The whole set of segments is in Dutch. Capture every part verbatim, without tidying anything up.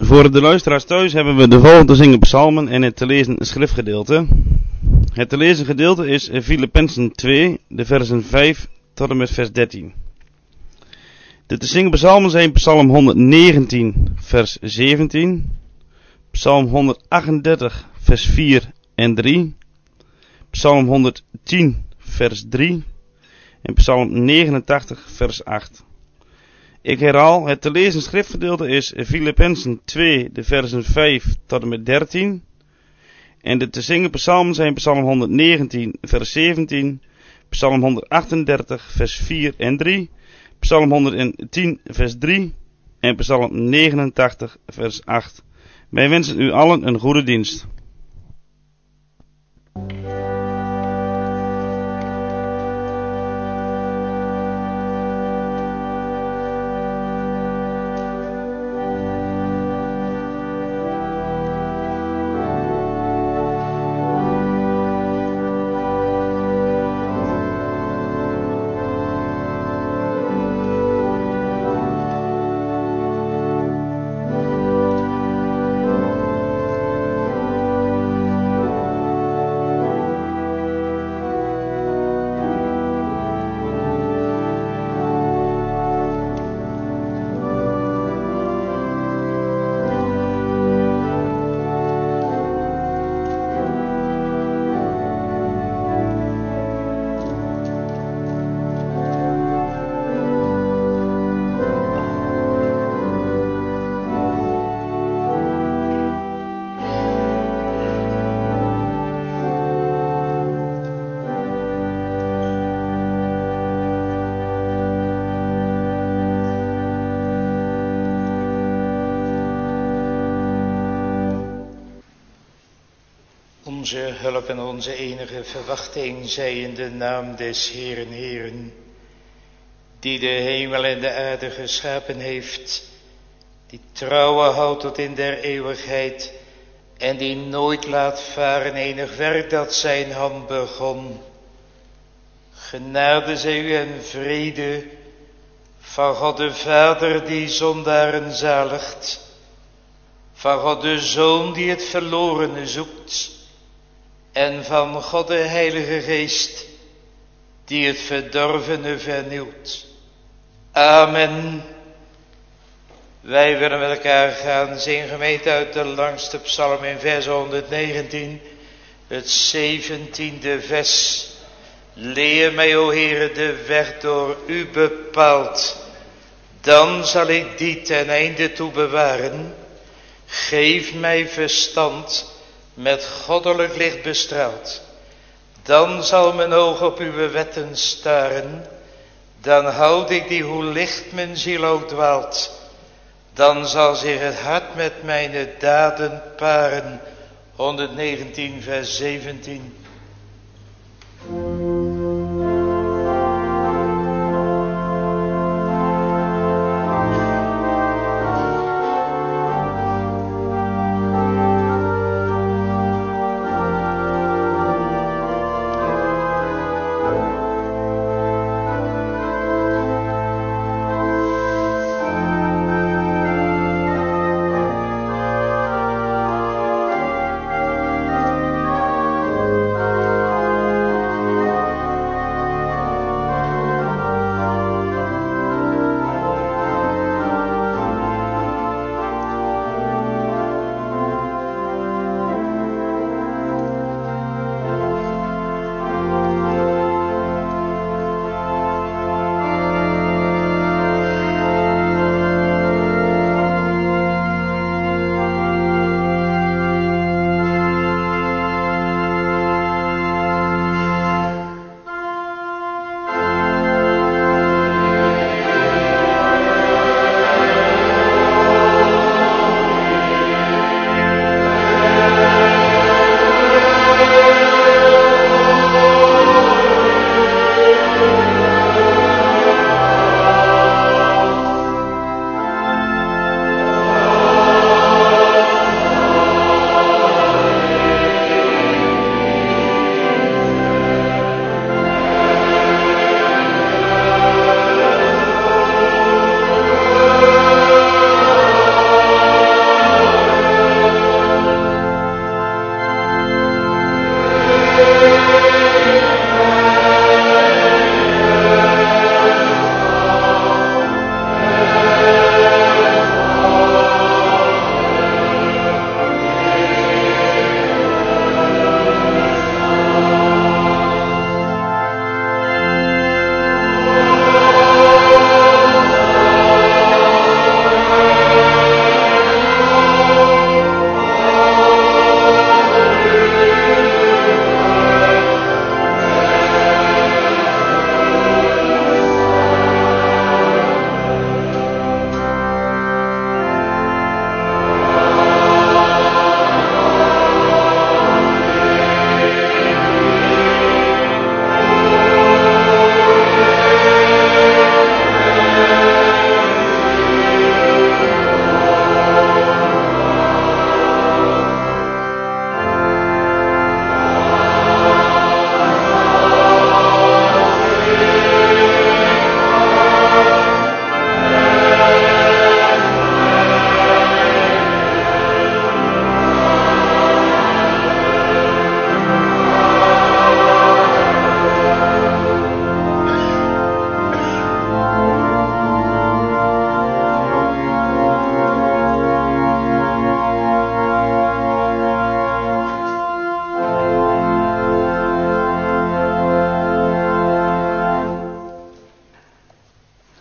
Voor de luisteraars thuis hebben we de volgende zingen psalmen en het te lezen schriftgedeelte. Het te lezen gedeelte is Filippenzen twee, de versen vijf tot en met vers dertien. De te zingen psalmen zijn psalm honderdnegentien, vers zeventien, psalm honderdachtendertig, vers vier en drie, psalm honderdtien, vers drie en psalm negenentachtig, vers acht. Ik herhaal, het te lezen schriftgedeelte is Filippenzen twee, de versen vijf tot en met dertien. En de te zingen psalmen zijn psalm honderdnegentien, vers zeventien, psalm honderdachtendertig, vers vier en drie, psalm honderdtien, vers drie en psalm negenentachtig, vers acht. Wij wensen u allen een goede dienst. Onze hulp en onze enige verwachting zij in de naam des Heeren Heeren, die de hemel en de aarde geschapen heeft, die trouwen houdt tot in der eeuwigheid en die nooit laat varen enig werk dat zijn hand begon. Genade zij u en vrede van God de Vader die zondaren zaligt, van God de Zoon die het verlorene zoekt, en van God de Heilige Geest, die het verdorvene vernieuwt. Amen. Wij willen met elkaar gaan zingen gemeente uit de langste psalm in vers honderdnegentien, het zeventiende vers. Leer mij, o Heere, de weg door u bepaald, dan zal ik die ten einde toe bewaren. Geef mij verstand, met goddelijk licht bestraald, dan zal mijn oog op uw wetten staren, dan houd ik die hoe licht mijn ziel ook dwaalt, dan zal zich het hart met mijn daden paren. honderdnegentien vers zeventien.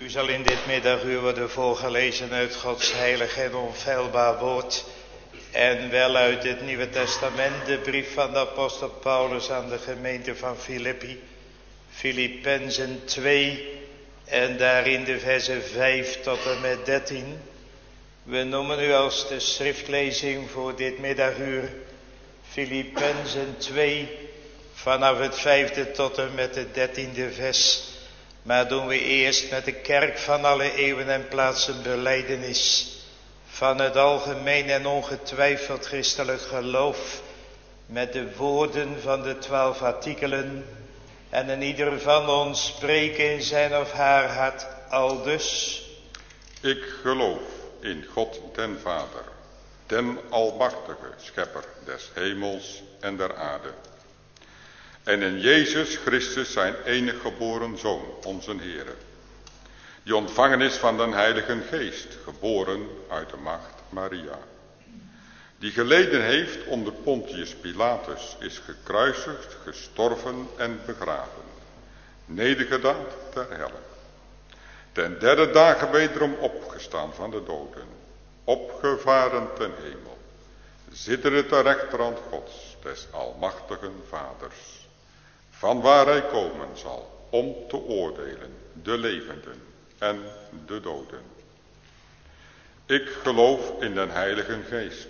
U zal in dit middaguur worden voorgelezen uit Gods heilig en onfeilbaar woord. En wel uit het Nieuwe Testament, de brief van de apostel Paulus aan de gemeente van Filippi. Filippenzen twee en daarin de versen vijf tot en met dertien. We noemen u als de schriftlezing voor dit middaguur Filippenzen twee vanaf het vijfde tot en met het dertiende vers. Maar doen we eerst met de kerk van alle eeuwen en plaatsen belijdenis van het algemeen en ongetwijfeld christelijk geloof met de woorden van de twaalf artikelen en een ieder van ons spreken in zijn of haar hart aldus. Ik geloof in God den Vader, den almachtige schepper des hemels en der aarde. En in Jezus Christus zijn enige geboren Zoon, onze Heere, die ontvangen is van den Heiligen Geest, geboren uit de maagd Maria. Die geleden heeft onder Pontius Pilatus, is gekruisigd, gestorven en begraven, nedergedaald ter helle. Ten derde dagen wederom opgestaan van de doden, opgevaren ten hemel, zittende ter rechterhand Gods, des almachtigen Vaders, van waar hij komen zal om te oordelen de levenden en de doden. Ik geloof in den Heilige Geest.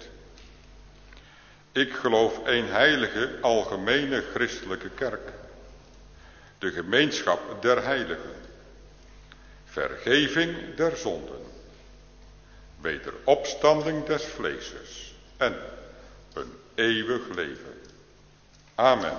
Ik geloof een heilige, algemene christelijke kerk, de gemeenschap der heiligen, vergeving der zonden, wederopstanding des vleeses en een eeuwig leven. Amen.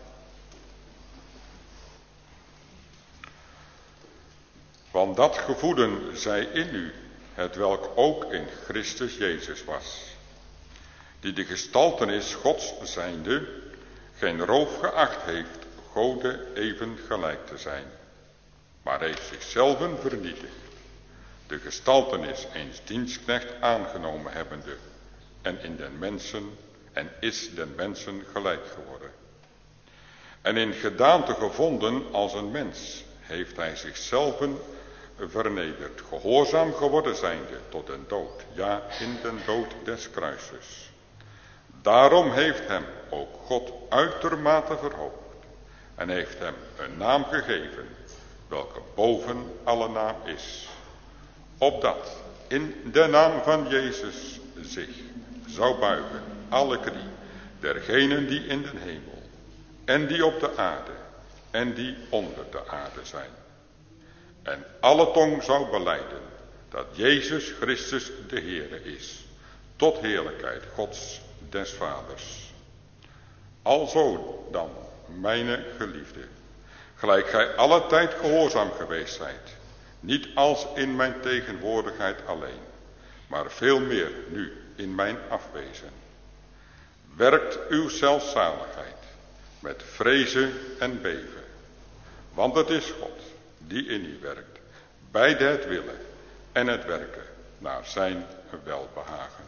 Want dat gevoelen zij in u, het welk ook in Christus Jezus was, die de gestaltenis Gods zijnde, geen roof geacht heeft Gode even gelijk te zijn, maar heeft zichzelf vernietigd, de gestaltenis eens dienstknecht aangenomen hebbende, en in den mensen, en is den mensen gelijk geworden. En in gedaante gevonden als een mens, heeft hij zichzelf vernederd, gehoorzaam geworden zijnde tot den dood, ja, in den dood des kruises. Daarom heeft hem ook God uitermate verhoogd en heeft hem een naam gegeven, welke boven alle naam is, opdat in de naam van Jezus zich zou buigen alle knie, dergenen die in den hemel, en die op de aarde, en die onder de aarde zijn. En alle tong zou belijden dat Jezus Christus de Heere is, tot heerlijkheid Gods des Vaders. Alzo dan, mijne geliefde, gelijk gij alle tijd gehoorzaam geweest zijt, niet als in mijn tegenwoordigheid alleen, maar veel meer nu in mijn afwezen. Werkt uw zelfzaligheid met vrezen en beven, want het is God die in u werkt, beide het willen en het werken naar zijn welbehagen.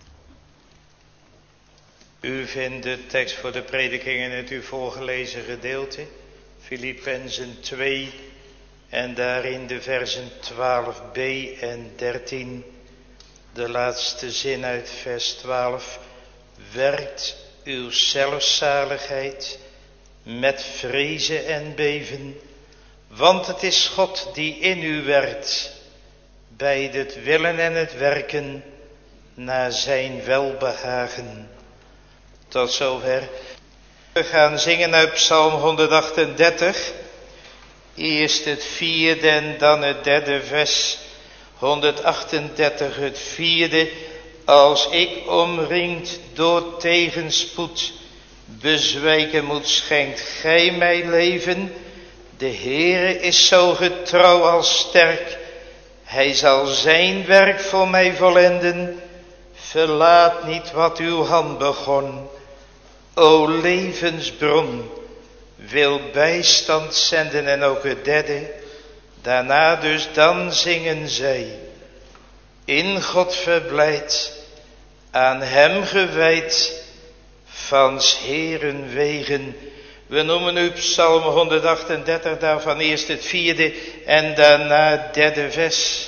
U vindt de tekst voor de prediking in het u voorgelezen gedeelte, Filippenzen twee, en daarin de versen twaalf b en dertien, de laatste zin uit vers twaalf. Werkt uw zelfzaligheid met vrezen en beven, want het is God die in u werkt, bij het willen en het werken naar zijn welbehagen. Tot zover. We gaan zingen uit Psalm honderdachtendertig. Eerst het vierde en dan het derde vers. honderdachtendertig, het vierde. Als ik omringd door tegenspoed bezwijken moet, schenkt gij mij leven. De Heere is zo getrouw als sterk. Hij zal zijn werk voor mij volenden. Verlaat niet wat uw hand begon. O levensbron, wil bijstand zenden. En ook het derde. Daarna dus dan zingen zij. In God verblijd, aan hem gewijd, van 's Heeren wegen We noemen nu Psalm honderdachtendertig, daarvan eerst het vierde en daarna het derde vers.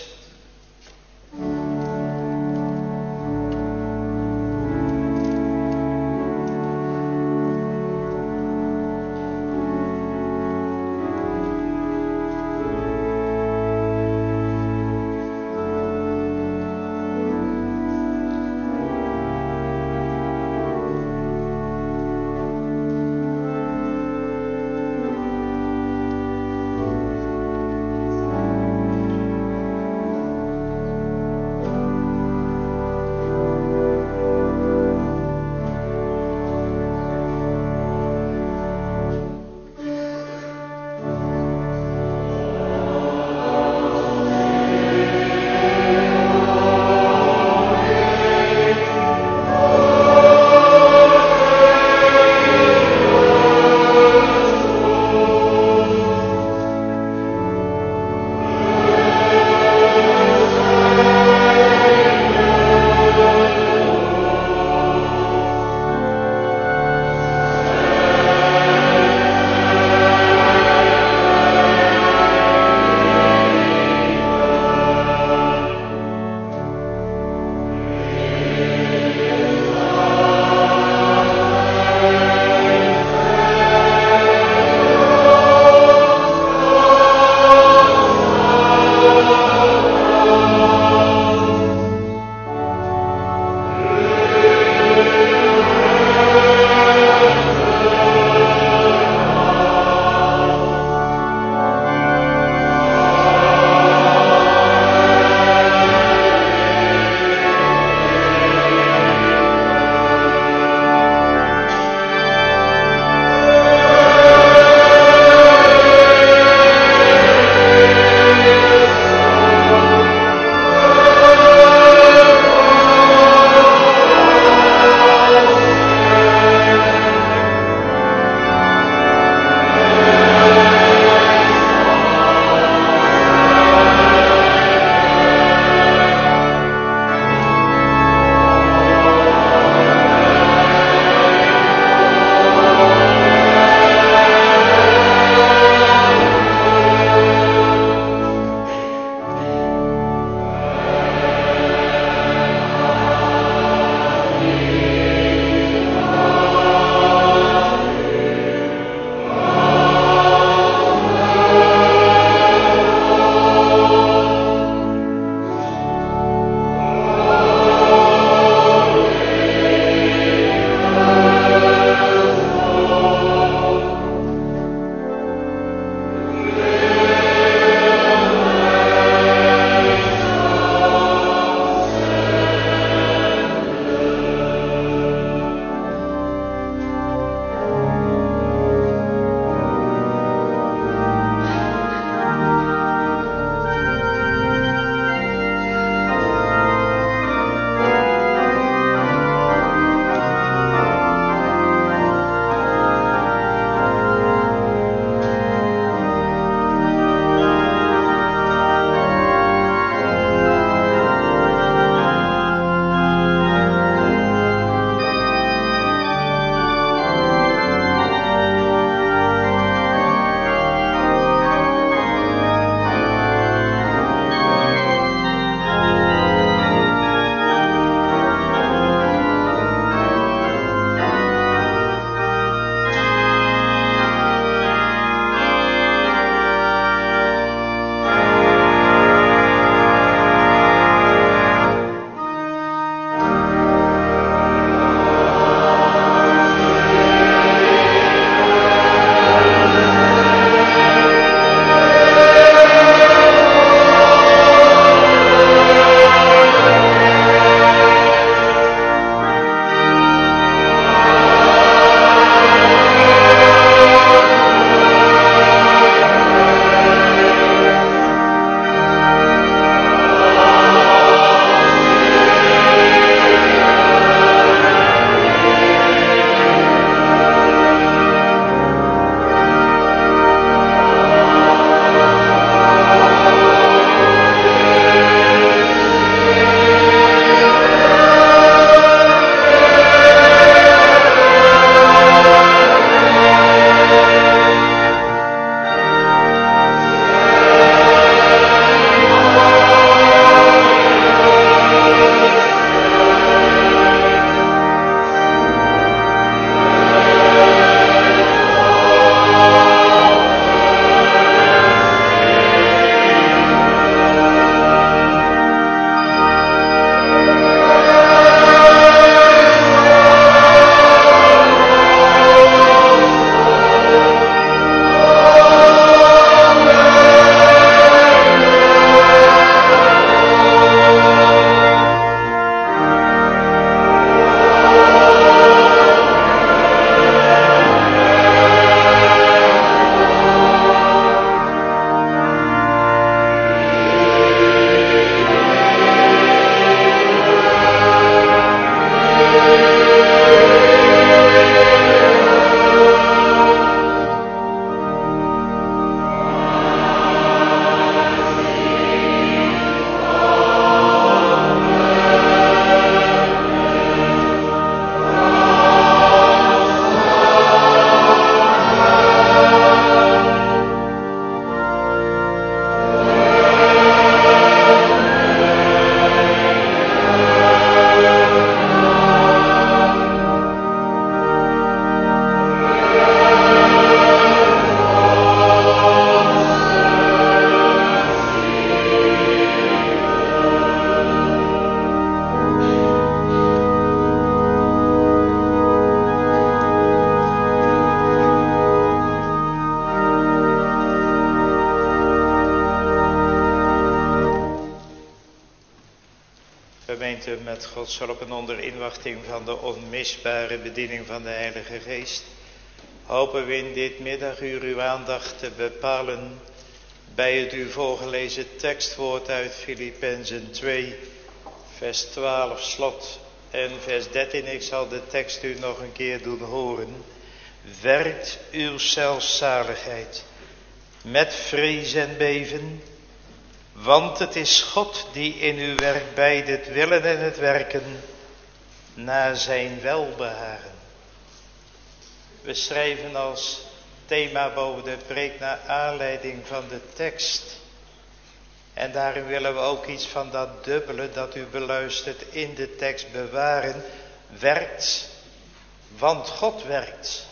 Gemeente, met Gods hulp en onder inwachting van de onmisbare bediening van de Heilige Geest, hopen we in dit middaguur uw aandacht te bepalen bij het u voorgelezen tekstwoord uit Filippenzen twee, vers twaalf slot en vers dertien. Ik zal de tekst u nog een keer doen horen. Werkt uw zelfzaligheid met vrees en beven, want het is God die in u werkt bij het willen en het werken naar zijn welbehagen. We schrijven als thema boven de preek naar aanleiding van de tekst. En daarin willen we ook iets van dat dubbele dat u beluistert in de tekst bewaren. Werkt, want God werkt.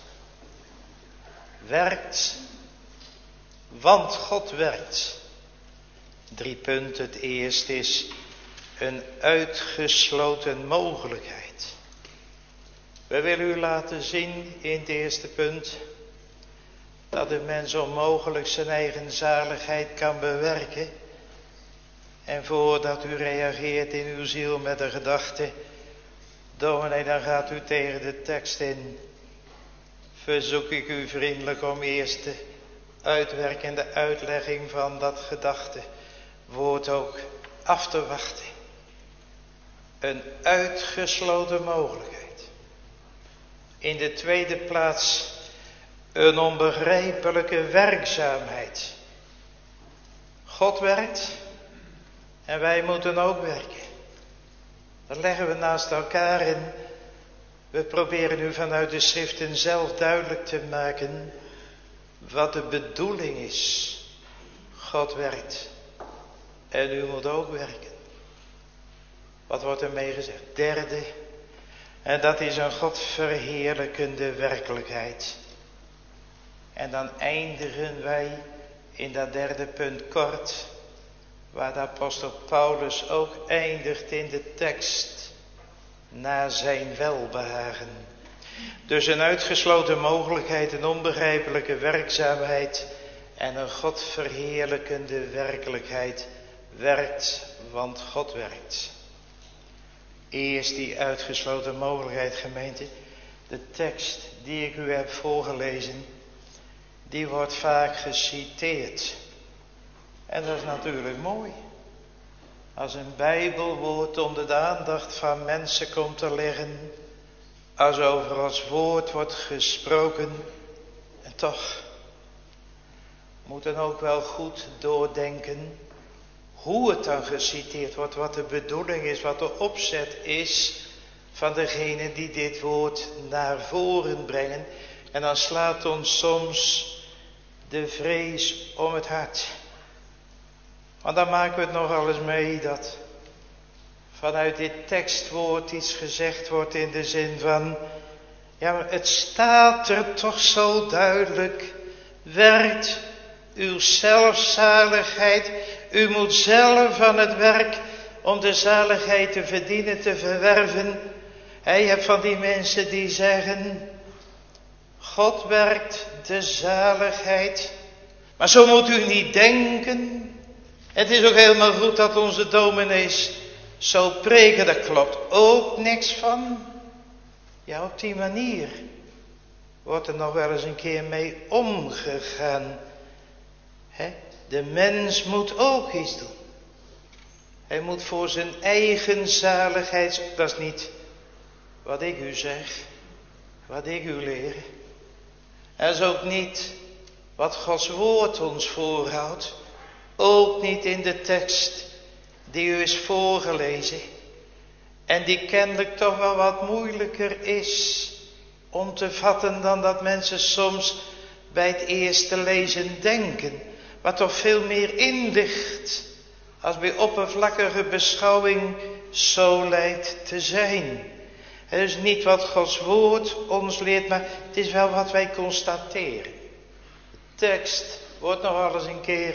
Werkt, want God werkt. Drie punten. Het eerste is een uitgesloten mogelijkheid. We willen u laten zien in het eerste punt dat de mens onmogelijk zijn eigen zaligheid kan bewerken. En voordat u reageert in uw ziel met de gedachte, dominee, dan gaat u tegen de tekst in, verzoek ik u vriendelijk om eerst de uitwerkende uitlegging van dat gedachtewoord ook af te wachten. Een uitgesloten mogelijkheid. In de tweede plaats een onbegrijpelijke werkzaamheid. God werkt en wij moeten ook werken. Dat leggen we naast elkaar en we proberen nu vanuit de schriften zelf duidelijk te maken wat de bedoeling is. God werkt en u moet ook werken. Wat wordt er mee gezegd? Derde, en dat is een God verheerlijkende werkelijkheid. En dan eindigen wij in dat derde punt kort, waar de apostel Paulus ook eindigt in de tekst, naar zijn welbehagen. Dus een uitgesloten mogelijkheid, een onbegrijpelijke werkzaamheid en een God verheerlijkende werkelijkheid. Werkt, want God werkt. Eerst die uitgesloten mogelijkheid, gemeente. De tekst die ik u heb voorgelezen, die wordt vaak geciteerd. En dat is natuurlijk mooi. Als een Bijbelwoord onder de aandacht van mensen komt te liggen, als over Gods woord wordt gesproken, en toch moeten ook wel goed doordenken hoe het dan geciteerd wordt, wat de bedoeling is, wat de opzet is van degene die dit woord naar voren brengen. En dan slaat ons soms de vrees om het hart. Want dan maken we het nogal eens mee dat vanuit dit tekstwoord iets gezegd wordt in de zin van, ja, maar het staat er toch zo duidelijk, werkt uw zelfzaligheid. U moet zelf aan het werk om de zaligheid te verdienen, te verwerven. En je hebt van die mensen die zeggen, God werkt de zaligheid. Maar zo moet u niet denken. Het is ook helemaal goed dat onze dominees zo preken, daar klopt ook niks van. Ja, op die manier wordt er nog wel eens een keer mee omgegaan. He? De mens moet ook iets doen. Hij moet voor zijn eigen zaligheid, dat is niet wat ik u zeg, wat ik u leer. Dat is ook niet wat Gods woord ons voorhoudt. Ook niet in de tekst die u is voorgelezen. En die kennelijk toch wel wat moeilijker is om te vatten dan dat mensen soms bij het eerste lezen denken. Wat toch veel meer in ligt als bij oppervlakkige beschouwing zo lijkt te zijn. Het is niet wat Gods woord ons leert, maar het is wel wat wij constateren. De tekst wordt nog wel eens een keer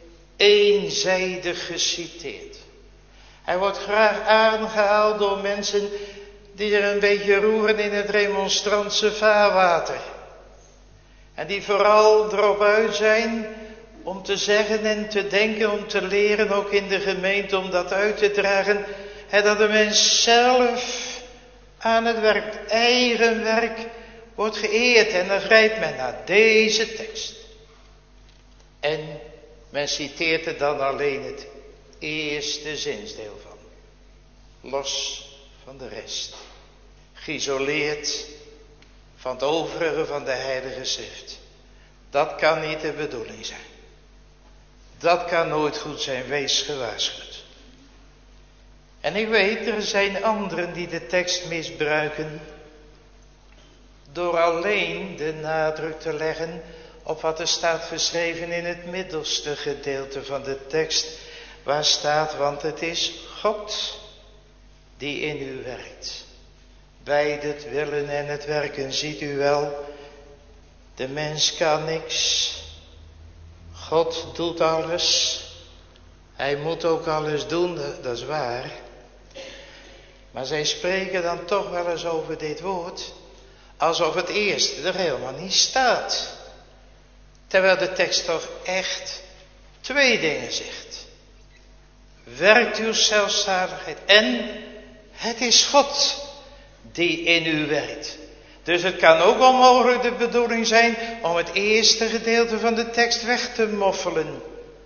eenzijdig geciteerd. Hij wordt graag aangehaald door mensen die er een beetje roeren in het remonstrantse vaarwater. En die vooral erop uit zijn om te zeggen en te denken, om te leren, ook in de gemeente, om dat uit te dragen. He, dat de mens zelf aan het werk, het eigen werk, wordt geëerd. En dan grijpt men naar deze tekst. En men citeert er dan alleen het eerste zinsdeel van. Los van de rest. Geïsoleerd van het overige van de Heilige Schrift. Dat kan niet de bedoeling zijn. Dat kan nooit goed zijn, wees gewaarschuwd. En ik weet, er zijn anderen die de tekst misbruiken door alleen de nadruk te leggen op wat er staat geschreven in het middelste gedeelte van de tekst, waar staat, want het is God die in u werkt. Bij het willen en het werken, ziet u wel, de mens kan niks. God doet alles. Hij moet ook alles doen, dat is waar. Maar zij spreken dan toch wel eens over dit woord, alsof het eerste er helemaal niet staat. Terwijl de tekst toch echt twee dingen zegt. Werkt uw zelfzaligheid en het is God die in u werkt. Dus het kan ook onmogelijk de bedoeling zijn om het eerste gedeelte van de tekst weg te moffelen.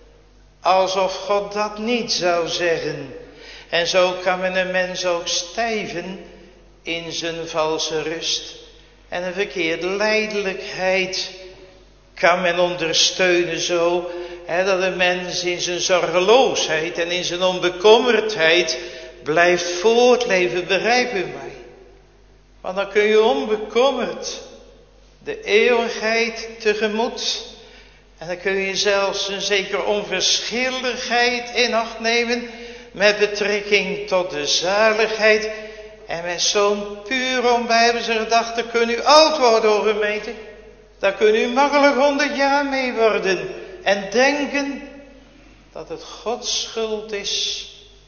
Alsof God dat niet zou zeggen. En zo kan men een mens ook stijven in zijn valse rust. En een verkeerde lijdelijkheid kan men ondersteunen zo, hè, dat een mens in zijn zorgeloosheid en in zijn onbekommerdheid blijft voortleven, begrijp u mij? Want dan kun je onbekommerd de eeuwigheid tegemoet. En dan kun je zelfs een zekere onverschilligheid in acht nemen met betrekking tot de zaligheid. En met zo'n puur onbijbelse gedachte kun u oud worden, o gemeente. Daar kun u makkelijk honderd jaar mee worden. En denken dat het Gods schuld is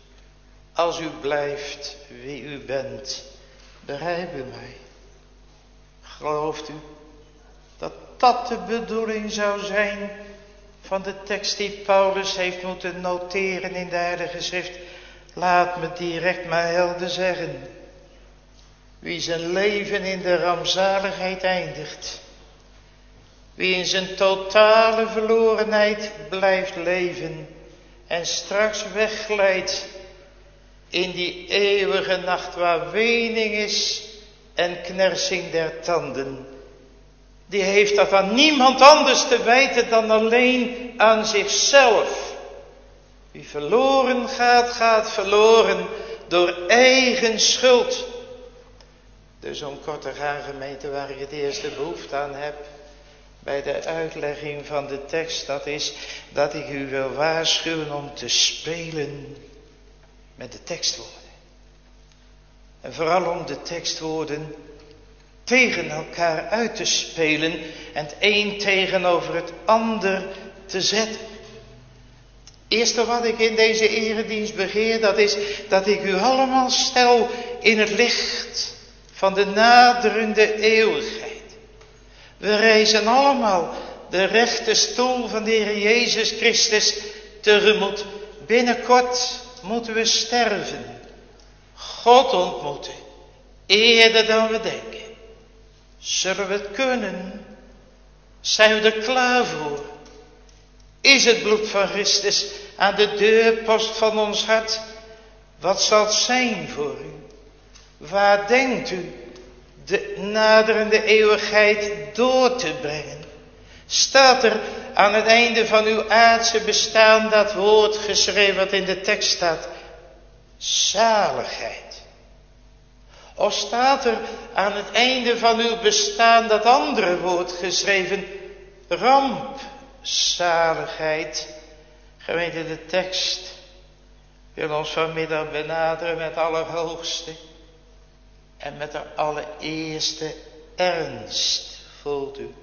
als u blijft wie u bent. Begrijp u mij? Gelooft u dat dat de bedoeling zou zijn van de tekst die Paulus heeft moeten noteren in de Heilige Schrift? Laat me direct maar helder zeggen. Wie zijn leven in de rampzaligheid eindigt. Wie in zijn totale verlorenheid blijft leven. En straks wegglijdt in die eeuwige nacht waar wening is en knersing der tanden. Die heeft dat aan niemand anders te wijten dan alleen aan zichzelf. Wie verloren gaat, gaat verloren door eigen schuld. Dus om kort te gaan, gemeente, waar ik het eerste behoefte aan heb bij de uitlegging van de tekst, dat is dat ik u wil waarschuwen om te spelen met de tekstwoorden. En vooral om de tekstwoorden tegen elkaar uit te spelen en het een tegenover het ander te zetten. Het eerste wat ik in deze eredienst begeer, dat is dat ik u allemaal stel in het licht van de naderende eeuwigheid. We reizen allemaal de rechte stoel van de Heer Jezus Christus tegemoet. Binnenkort moeten we sterven. God ontmoeten. Eerder dan we denken. Zullen we het kunnen? Zijn we er klaar voor? Is het bloed van Christus aan de deurpost van ons hart? Wat zal het zijn voor u? Waar denkt u de naderende eeuwigheid door te brengen? Staat er aan het einde van uw aardse bestaan dat woord geschreven wat in de tekst staat? Zaligheid. Of staat er aan het einde van uw bestaan dat andere woord geschreven? Rampzaligheid. Gemeente, de tekst wil ons vanmiddag benaderen met allerhoogste en met de allereerste ernst, voelt u.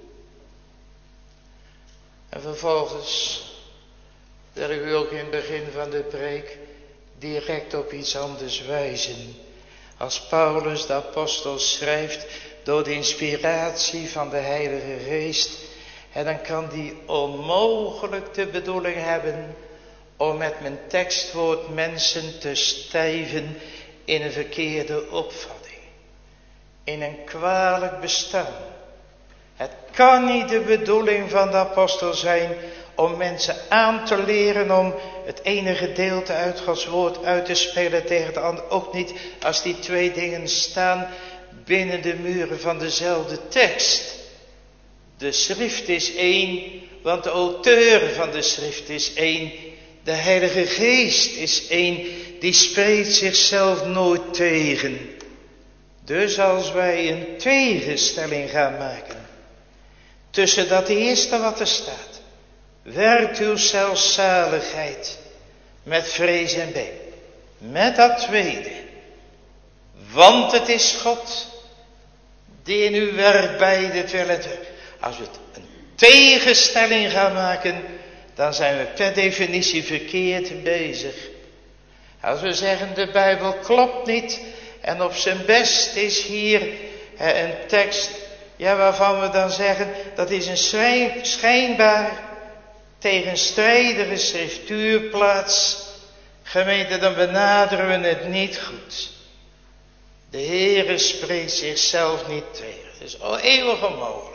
En vervolgens wil ik u ook in het begin van de preek direct op iets anders wijzen. Als Paulus de apostel schrijft door de inspiratie van de Heilige Geest, en dan kan die onmogelijk de bedoeling hebben om met mijn tekstwoord mensen te stijven in een verkeerde opvatting. In een kwalijk bestaan. Het kan niet de bedoeling van de apostel zijn om mensen aan te leren om het ene gedeelte uit Gods woord uit te spelen tegen het andere. Ook niet als die twee dingen staan binnen de muren van dezelfde tekst. De schrift is één, want de auteur van de schrift is één. De Heilige Geest is één, die spreekt zichzelf nooit tegen. Dus als wij een tegenstelling gaan maken tussen dat eerste wat er staat, werkt uw zelfzaligheid met vrees en beven, met dat tweede, want het is God die in u werkt beide terwijl. Als we het een tegenstelling gaan maken, dan zijn we per definitie verkeerd bezig. Als we zeggen de Bijbel klopt niet en op zijn best is hier een tekst, ja, waarvan we dan zeggen dat is een schijn, schijnbaar tegenstrijdige schriftuurplaats. Gemeente, dan benaderen we het niet goed. De Heere spreekt zichzelf niet tegen. Het is eeuwig onmogelijk.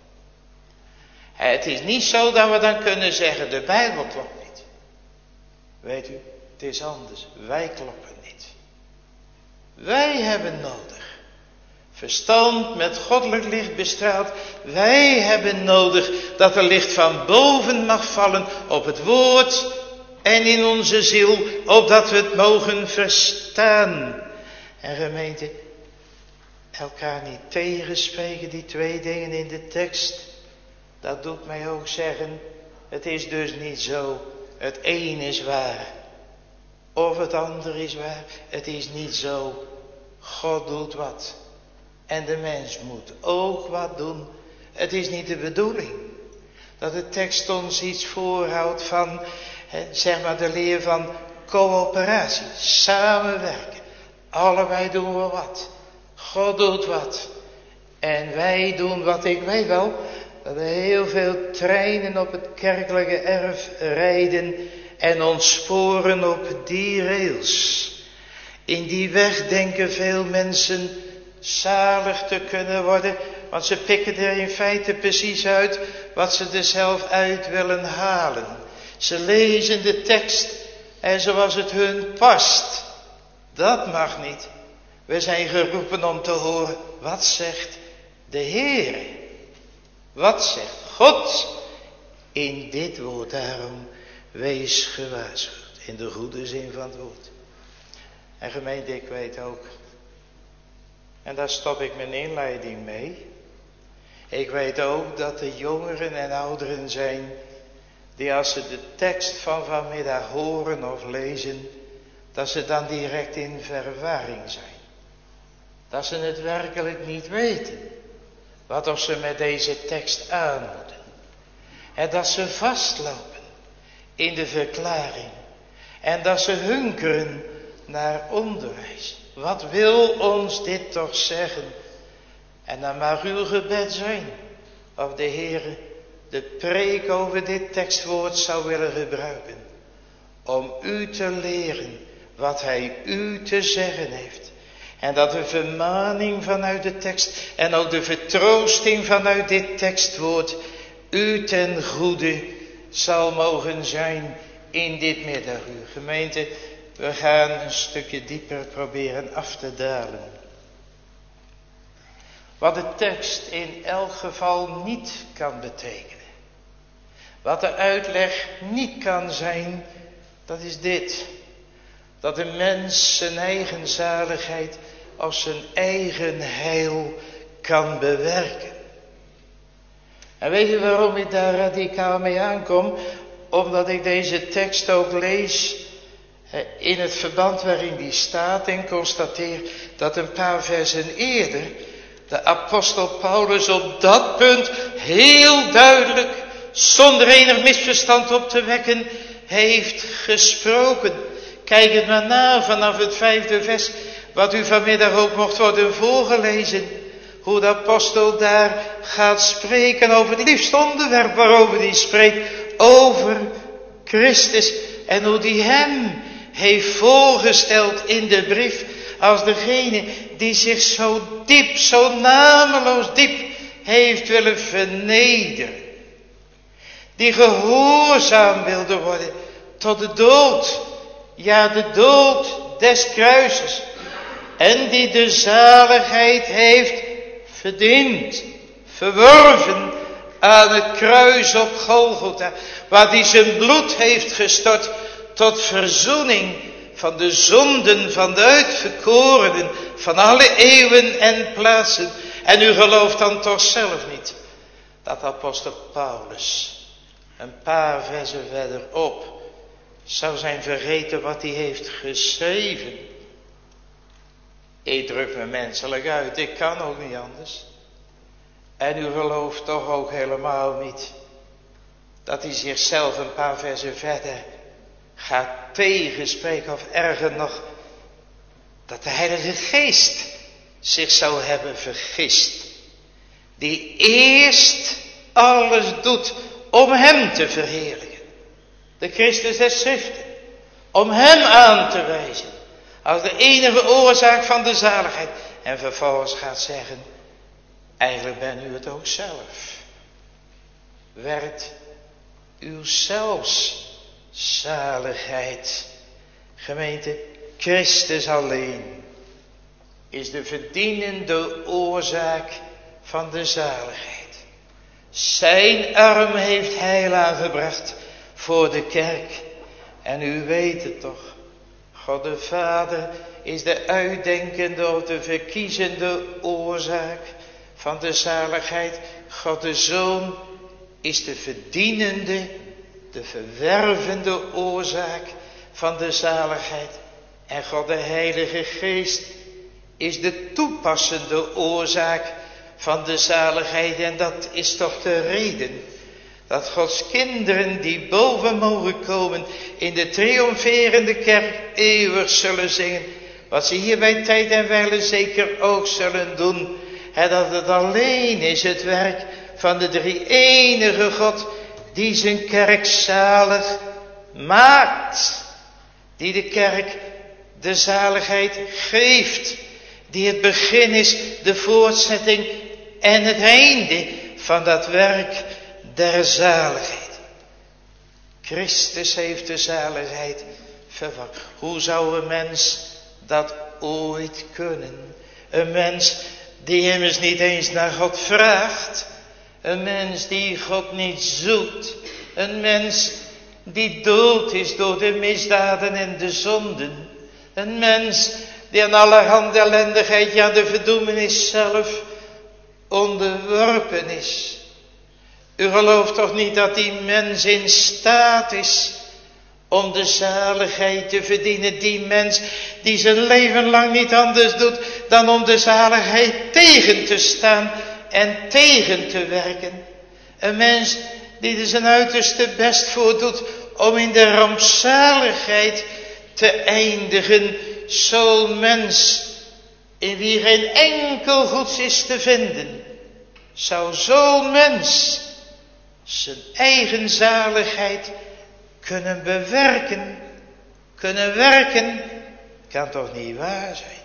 Het is niet zo dat we dan kunnen zeggen, de Bijbel klopt niet. Weet u, het is anders. Wij kloppen niet. Wij hebben nodig verstand met goddelijk licht bestraald. Wij hebben nodig dat er licht van boven mag vallen op het woord en in onze ziel, opdat we het mogen verstaan. En gemeente, elkaar niet tegenspreken, die twee dingen in de tekst. Dat doet mij ook zeggen, het is dus niet zo, het een is waar, of het ander is waar. Het is niet zo, God doet wat en de mens moet ook wat doen. Het is niet de bedoeling dat de tekst ons iets voorhoudt van, zeg maar de leer van coöperatie, samenwerken. Allebei doen we wat, God doet wat en wij doen wat. Ik weet wel dat er heel veel treinen op het kerkelijke erf rijden en ontsporen op die rails. In die weg denken veel mensen zalig te kunnen worden, want ze pikken er in feite precies uit wat ze er zelf uit willen halen. Ze lezen de tekst en zoals het hun past. Dat mag niet. We zijn geroepen om te horen, wat zegt de Heer? Wat zegt God in dit woord? Daarom wees gewaarschuwd, in de goede zin van het woord. En gemeente, ik weet ook, en daar stop ik mijn inleiding mee. Ik weet ook dat er jongeren en ouderen zijn die als ze de tekst van vanmiddag horen of lezen, dat ze dan direct in verwarring zijn. Dat ze het werkelijk niet weten wat of ze met deze tekst aan moeten. En dat ze vastlopen in de verklaring. En dat ze hunkeren naar onderwijs. Wat wil ons dit toch zeggen? En dan mag uw gebed zijn of de Heer de preek over dit tekstwoord zou willen gebruiken. Om u te leren wat hij u te zeggen heeft. En dat de vermaning vanuit de tekst en ook de vertroosting vanuit dit tekstwoord u ten goede zal mogen zijn in dit middaguur. Gemeente, we gaan een stukje dieper proberen af te dalen. Wat de tekst in elk geval niet kan betekenen. Wat de uitleg niet kan zijn, dat is dit. Dat de mens zijn eigen zaligheid of zijn eigen heil kan bewerken. En weet je waarom ik daar radicaal mee aankom? Omdat ik deze tekst ook lees in het verband waarin die staat en constateer dat een paar versen eerder de apostel Paulus op dat punt heel duidelijk, zonder enig misverstand op te wekken, heeft gesproken. Kijk het maar na vanaf het vijfde vers, wat u vanmiddag ook mocht worden voorgelezen. Hoe de apostel daar gaat spreken over het liefste onderwerp waarover hij spreekt. Over Christus. En hoe die hem heeft voorgesteld in de brief als degene die zich zo diep, zo nameloos diep heeft willen vernederen. Die gehoorzaam wilde worden tot de dood. Ja, de dood des kruises. En die de zaligheid heeft verdiend, verworven aan het kruis op Golgotha. Waar die zijn bloed heeft gestort tot verzoening van de zonden van de uitverkorenen van alle eeuwen en plaatsen. En u gelooft dan toch zelf niet dat apostel Paulus een paar versen verderop zou zijn vergeten wat hij heeft geschreven. Ik druk me menselijk uit, ik kan ook niet anders. En u gelooft toch ook helemaal niet dat hij zichzelf een paar versen verder gaat tegenspreken, of erger nog, dat de Heilige Geest zich zou hebben vergist. Die eerst alles doet om hem te verheerlijken. De Christus des Schriften. Om hem aan te wijzen als de enige oorzaak van de zaligheid. En vervolgens gaat zeggen, eigenlijk ben u het ook zelf. Werd uw zelfs zaligheid. Gemeente, Christus alleen is de verdienende oorzaak van de zaligheid. Zijn arm heeft heil aangebracht voor de kerk. En u weet het toch. God de Vader is de uitdenkende of de verkiezende oorzaak van de zaligheid. God de Zoon is de verdienende, de verwervende oorzaak van de zaligheid. En God de Heilige Geest is de toepassende oorzaak van de zaligheid. En dat is toch de reden dat Gods kinderen die boven mogen komen in de triomferende kerk eeuwig zullen zingen. Wat ze hier bij tijd en wijle zeker ook zullen doen. En dat het alleen is het werk van de drie-enige God die zijn kerk zalig maakt. Die de kerk de zaligheid geeft. Die het begin is, de voortzetting en het einde van dat werk der zaligheid. Christus heeft de zaligheid verwacht. Hoe zou een mens dat ooit kunnen? Een mens die immers niet eens naar God vraagt. Een mens die God niet zoekt. Een mens die dood is door de misdaden en de zonden. Een mens die aan allerhande ellendigheid, ja de verdoemenis zelf, onderworpen is. U gelooft toch niet dat die mens in staat is om de zaligheid te verdienen. Die mens die zijn leven lang niet anders doet dan om de zaligheid tegen te staan en tegen te werken. Een mens die er zijn uiterste best voor doet om in de rampzaligheid te eindigen. Zo'n mens in wie geen enkel goeds is te vinden. Zou zo'n mens zijn eigen zaligheid kunnen bewerken, kunnen werken, kan toch niet waar zijn.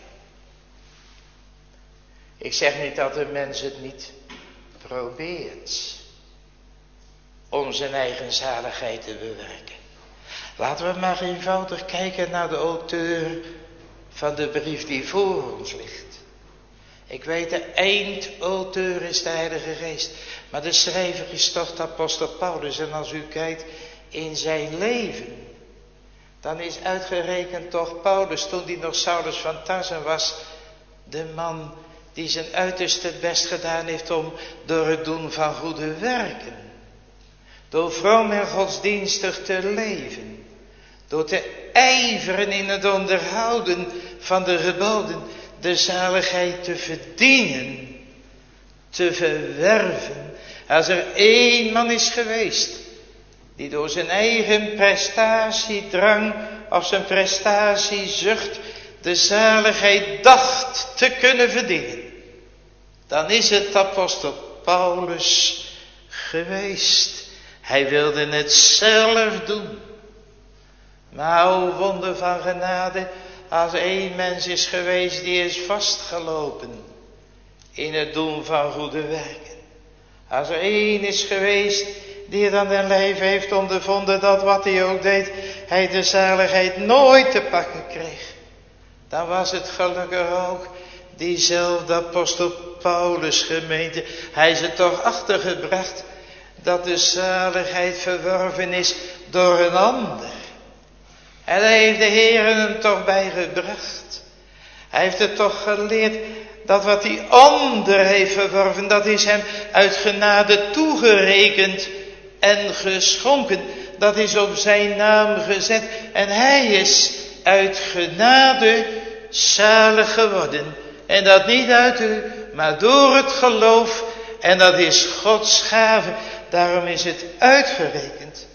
Ik zeg niet dat een mens het niet probeert om zijn eigen zaligheid te bewerken. Laten we maar eenvoudig kijken naar de auteur van de brief die voor ons ligt. Ik weet, de eindauteur is de Heilige Geest. Maar de schrijver is toch de apostel Paulus. En als u kijkt in zijn leven, dan is uitgerekend toch Paulus, toen hij nog Saulus van Tarsen was, de man die zijn uiterste best gedaan heeft om door het doen van goede werken, door vroom en godsdienstig te leven, door te ijveren in het onderhouden van de geboden, de zaligheid te verdienen, te verwerven. Als er één man is geweest die door zijn eigen prestatiedrang of zijn prestatiezucht de zaligheid dacht te kunnen verdienen, dan is het apostel Paulus geweest. Hij wilde het zelf doen. Maar o wonder van genade, als één mens is geweest die is vastgelopen in het doen van goede werken. Als er één is geweest die het aan den lijf heeft ondervonden dat wat hij ook deed, hij de zaligheid nooit te pakken kreeg. Dan was het gelukkig ook diezelfde apostel Paulus gemeente. Hij is er toch achtergebracht dat de zaligheid verworven is door een ander. En daar heeft de Heer hem toch bij gebracht. Hij heeft het toch geleerd dat wat die ander heeft verworven, dat is hem uit genade toegerekend en geschonken. Dat is op zijn naam gezet en hij is uit genade zalig geworden. En dat niet uit u, maar door het geloof. En dat is Gods gave. Daarom is het uitgerekend.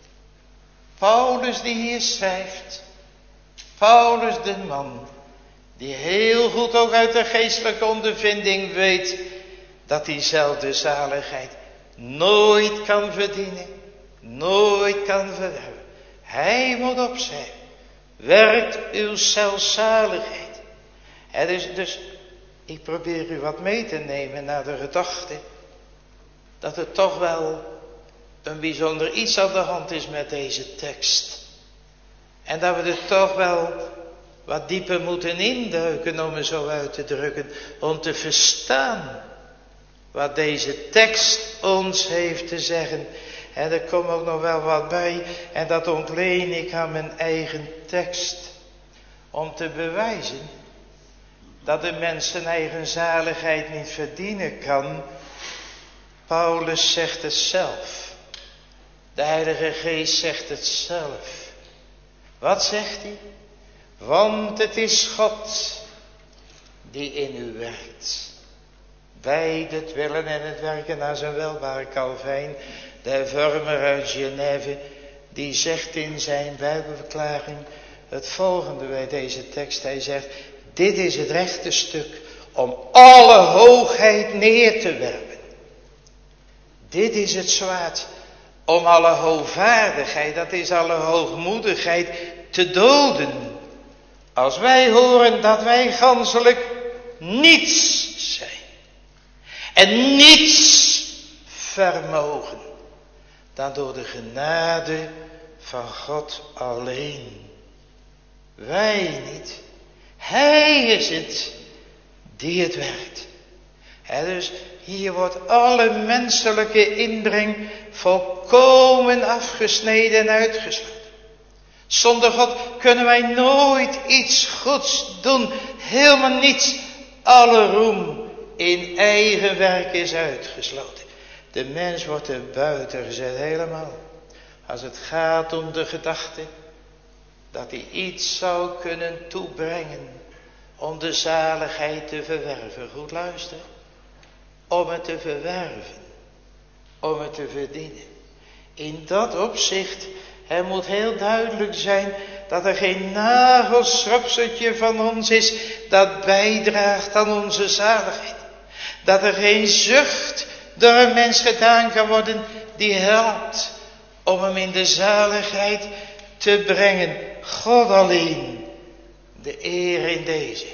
Paulus die hier schrijft. Paulus de man. Die heel goed ook uit de geestelijke ondervinding weet. Dat diezelfde zaligheid nooit kan verdienen. Nooit kan verwerven. Hij moet opzij. Werkt uw zelfzaligheid. En dus, dus ik probeer u wat mee te nemen naar de gedachte. Dat er toch wel een bijzonder iets aan de hand is met deze tekst. En dat we er toch wel wat dieper moeten induiken om het zo uit te drukken. Om te verstaan wat deze tekst ons heeft te zeggen. En er komt ook nog wel wat bij. En dat ontleen ik aan mijn eigen tekst. Om te bewijzen dat de mens zijn eigen zaligheid niet verdienen kan. Paulus zegt het zelf. De Heilige Geest zegt het zelf. Wat zegt hij? Want het is God die in u werkt. Bij het willen en het werken naar zijn welbare Calvijn, de hervormer uit Genève, die zegt in zijn Bijbelverklaring het volgende bij deze tekst. Hij zegt, dit is het rechte stuk om alle hoogheid neer te werpen. Dit is het zwaard om alle hoogvaardigheid, dat is alle hoogmoedigheid, te doden. Als wij horen dat wij ganselijk niets zijn. En niets vermogen. Dan door de genade van God alleen. Wij niet. Hij is het die het werkt. En dus hier wordt alle menselijke inbreng volkomen afgesneden en uitgesloten. Zonder God kunnen wij nooit iets goeds doen. Helemaal niets. Alle roem in eigen werk is uitgesloten. De mens wordt er buiten gezet helemaal. Als het gaat om de gedachte dat hij iets zou kunnen toebrengen om de zaligheid te verwerven. Goed luisteren. Om het te verwerven. Om het te verdienen. In dat opzicht, het moet heel duidelijk zijn dat er geen nagelschrapseltje van ons is dat bijdraagt aan onze zaligheid. Dat er geen zucht door een mens gedaan kan worden die helpt om hem in de zaligheid te brengen. God alleen, de eer in deze.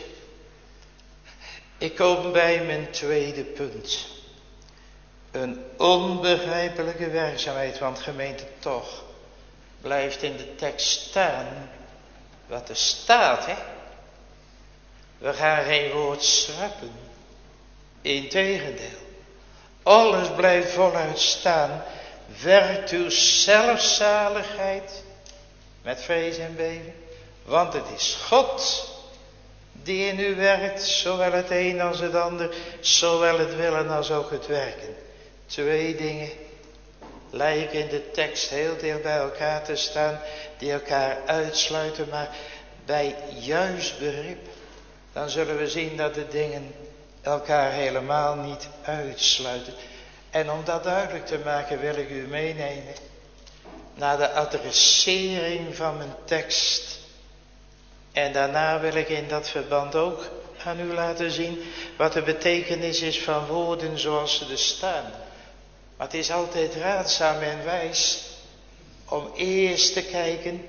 Ik kom bij mijn tweede punt. Een onbegrijpelijke werkzaamheid, want gemeente toch blijft in de tekst staan wat er staat, hè. We gaan geen woord schrappen. Integendeel. Alles blijft voluit staan. Werkt uw zelfzaligheid met vrees en beven. Want het is God die in u werkt, zowel het een als het ander, zowel het willen als ook het werken. Twee dingen lijken in de tekst heel dicht bij elkaar te staan, die elkaar uitsluiten, maar bij juist begrip, dan zullen we zien dat de dingen elkaar helemaal niet uitsluiten. En om dat duidelijk te maken wil ik u meenemen naar de adressering van mijn tekst. En daarna wil ik in dat verband ook aan u laten zien wat de betekenis is van woorden zoals ze er staan. Maar het is altijd raadzaam en wijs om eerst te kijken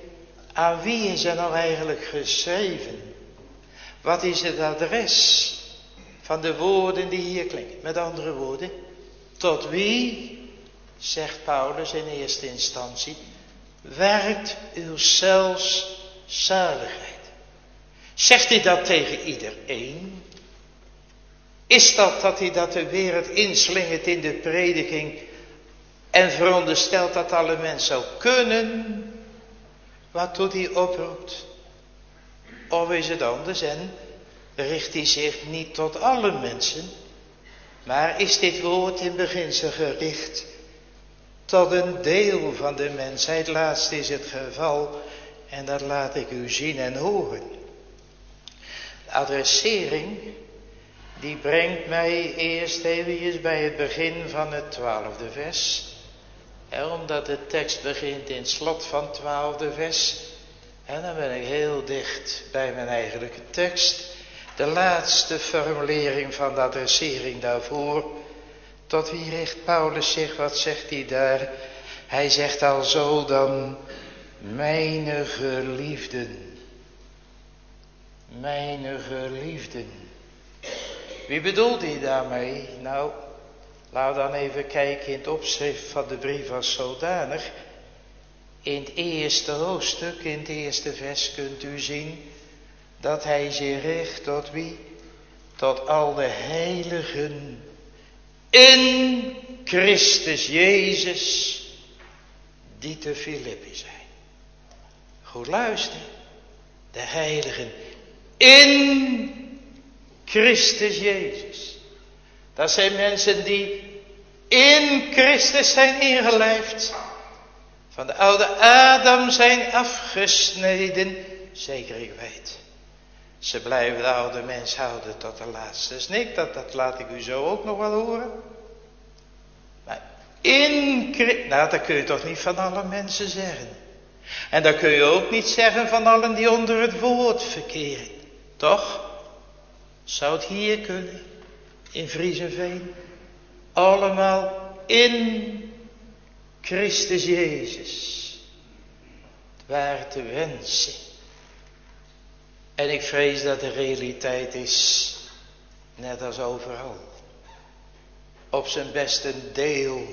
aan wie is er nou eigenlijk geschreven? Wat is het adres van de woorden die hier klinken? Met andere woorden, tot wie, zegt Paulus in eerste instantie, werkt uw zelfs zaligheid? Zegt hij dat tegen iedereen? Is dat dat hij dat de wereld inslingert in de prediking en veronderstelt dat alle mensen zou kunnen? Wat doet hij oproept? Of is het anders en richt hij zich niet tot alle mensen, maar is dit woord in beginsel gericht tot een deel van de mensheid? Laatst is het geval en dat laat ik u zien en horen. De adressering die brengt mij eerst even bij het begin van het twaalfde vers. En omdat de tekst begint in het slot van het twaalfde vers. En dan ben ik heel dicht bij mijn eigenlijke tekst. De laatste formulering van de adressering daarvoor. Tot wie richt Paulus zich? Wat zegt hij daar? Hij zegt al zo dan, mijn geliefden. Mijn geliefden. Wie bedoelt hij daarmee? Nou, laten we dan even kijken in het opschrift van de brief als zodanig. In het eerste hoofdstuk, in het eerste vers kunt u zien dat hij zich richt tot wie? Tot al de heiligen in Christus Jezus die te Filippi zijn. Goed luisteren. De heiligen in Christus Jezus. Dat zijn mensen die in Christus zijn ingelijfd. Van de oude Adam zijn afgesneden. Zeker ik weet. Ze blijven de oude mens houden tot de laatste snik. Dat, dat laat ik u zo ook nog wel horen. Maar in Christus. Nou, dat kun je toch niet van alle mensen zeggen. En dat kun je ook niet zeggen van allen die onder het woord verkeren. Toch? Zou het hier kunnen? In Vriezenveen? Allemaal in Christus Jezus. Het waren te wensen. En ik vrees dat de realiteit is, net als overal, op zijn best een deel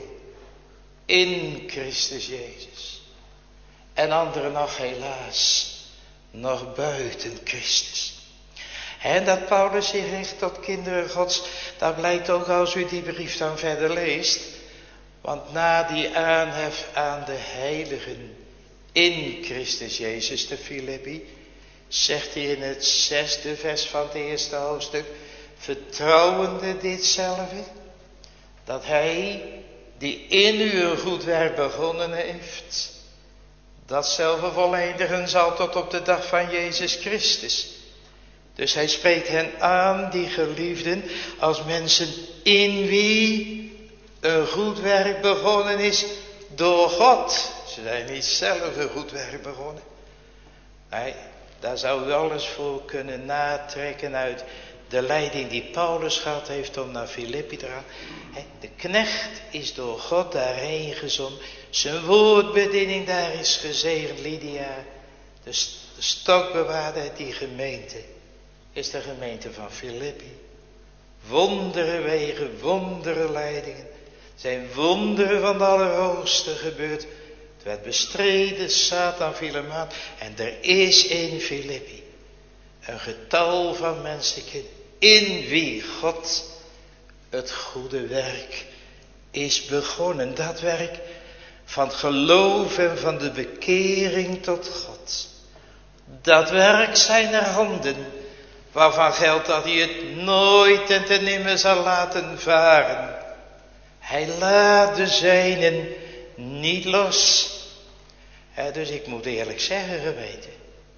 in Christus Jezus. En anderen nog helaas, nog buiten Christus. En dat Paulus zich richt tot kinderen Gods, dat blijkt ook als u die brief dan verder leest. Want na die aanhef aan de heiligen in Christus Jezus te Filippi, zegt hij in het zesde vers van het eerste hoofdstuk, vertrouwende ditzelfde, dat hij die in u een goed werk begonnen heeft, datzelfde volledigen zal tot op de dag van Jezus Christus. Dus hij spreekt hen aan, die geliefden, als mensen in wie een goed werk begonnen is door God. Ze zijn niet zelf een goed werk begonnen. Nee, daar zou u alles voor kunnen natrekken uit de leiding die Paulus gehad heeft om naar Filippi te gaan. De knecht is door God daarheen gezonden. Zijn woordbediening daar is gezegend, Lydia. De, de stokbewaarder, die gemeente, is de gemeente van Filippi. Wonderen wegen, wonderen leidingen. Zijn wonderen van de Allerhoogste gebeurd. Het werd bestreden, Satan viel hem aan. En er is in Filippi een getal van mensen in wie God het goede werk is begonnen. Dat werk van het geloof en van de bekering tot God. Dat werk zijn er handen, waarvan geldt dat hij het nooit en ten nimmer zal laten varen. Hij laat de zijnen niet los. Ja, dus ik moet eerlijk zeggen, geweten.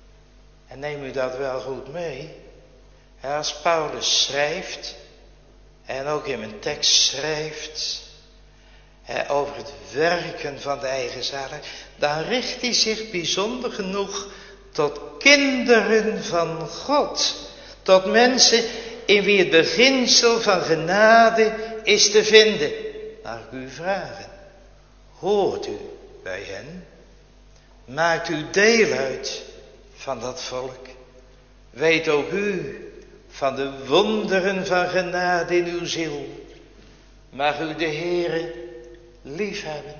En neem u dat wel goed mee. Ja, als Paulus schrijft, en ook in mijn tekst schrijft, ja, over het werken van de eigen zaligheid, dan richt hij zich bijzonder genoeg tot kinderen van God. Tot mensen in wie het beginsel van genade is te vinden. Mag ik u vragen, hoort u bij hen? Maakt u deel uit van dat volk. Weet ook u van de wonderen van genade in uw ziel. Mag u de Heere liefhebben,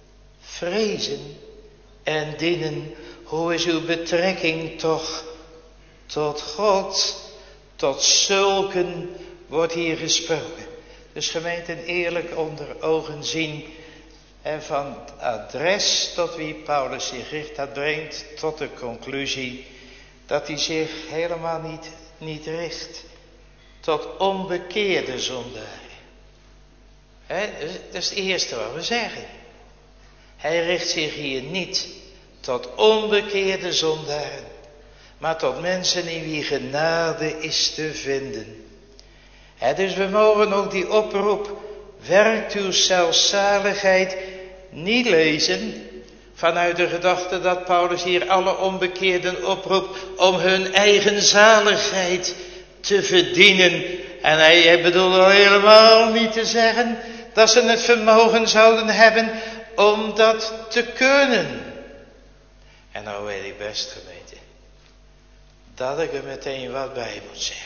vrezen en dienen. Hoe is uw betrekking toch tot God? Tot zulken wordt hier gesproken. Dus gemeente eerlijk onder ogen zien. En van het adres tot wie Paulus zich richt, dat brengt tot de conclusie dat hij zich helemaal niet, niet richt tot onbekeerde zondaren. He, dat is het eerste wat we zeggen. Hij richt zich hier niet tot onbekeerde zondaren, maar tot mensen in wie genade is te vinden. He, dus we mogen ook die oproep, werkt uw zelfzaligheid, niet lezen vanuit de gedachte dat Paulus hier alle onbekeerden oproept om hun eigen zaligheid te verdienen. En hij, hij bedoelde al helemaal niet te zeggen dat ze het vermogen zouden hebben om dat te kunnen. En nou weet ik best, gemeente, dat ik er meteen wat bij moet zeggen.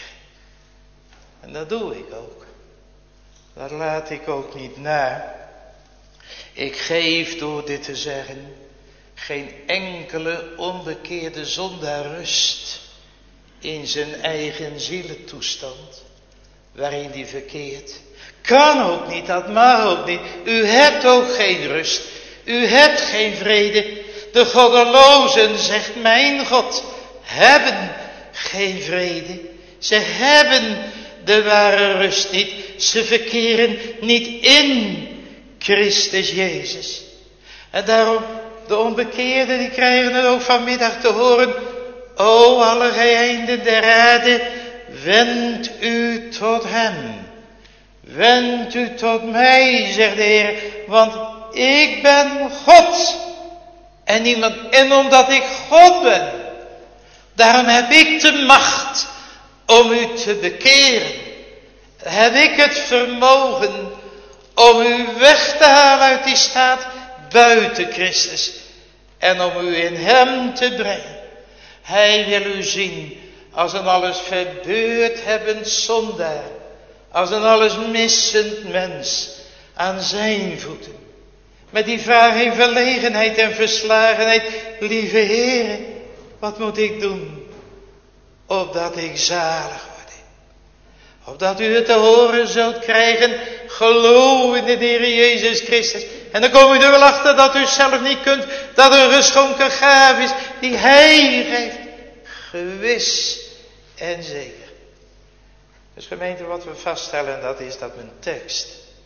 En dat doe ik ook. Dat laat ik ook niet na. Ik geef door dit te zeggen geen enkele onbekeerde zondaar rust in zijn eigen zielentoestand waarin die verkeert. Kan ook niet, dat mag ook niet. U hebt ook geen rust. U hebt geen vrede. De goddelozen, zegt mijn God, hebben geen vrede. Ze hebben de ware rust niet. Ze verkeren niet in Christus Jezus. En daarom, de onbekeerden, die krijgen het ook vanmiddag te horen. O, alle einden der aarde, wend u tot hem. Wend u tot mij, zegt de Heer, want ik ben God. En niemand, en omdat ik God ben, daarom heb ik de macht om u te bekeren. Heb ik het vermogen om u weg te halen uit die staat buiten Christus. En om u in hem te brengen. Hij wil u zien als een alles verbeurd hebbend zondaar. Als een alles missend mens aan zijn voeten. Met die vraag in verlegenheid en verslagenheid. Lieve Heere, wat moet ik doen? Opdat ik zalig word. Opdat u het te horen zult krijgen. Geloof in de Heer Jezus Christus. En dan kom je er wel achter dat u zelf niet kunt. Dat er een geschonken gave is die Hij geeft. Gewis en zeker. Dus gemeente, wat we vaststellen, dat is dat mijn tekst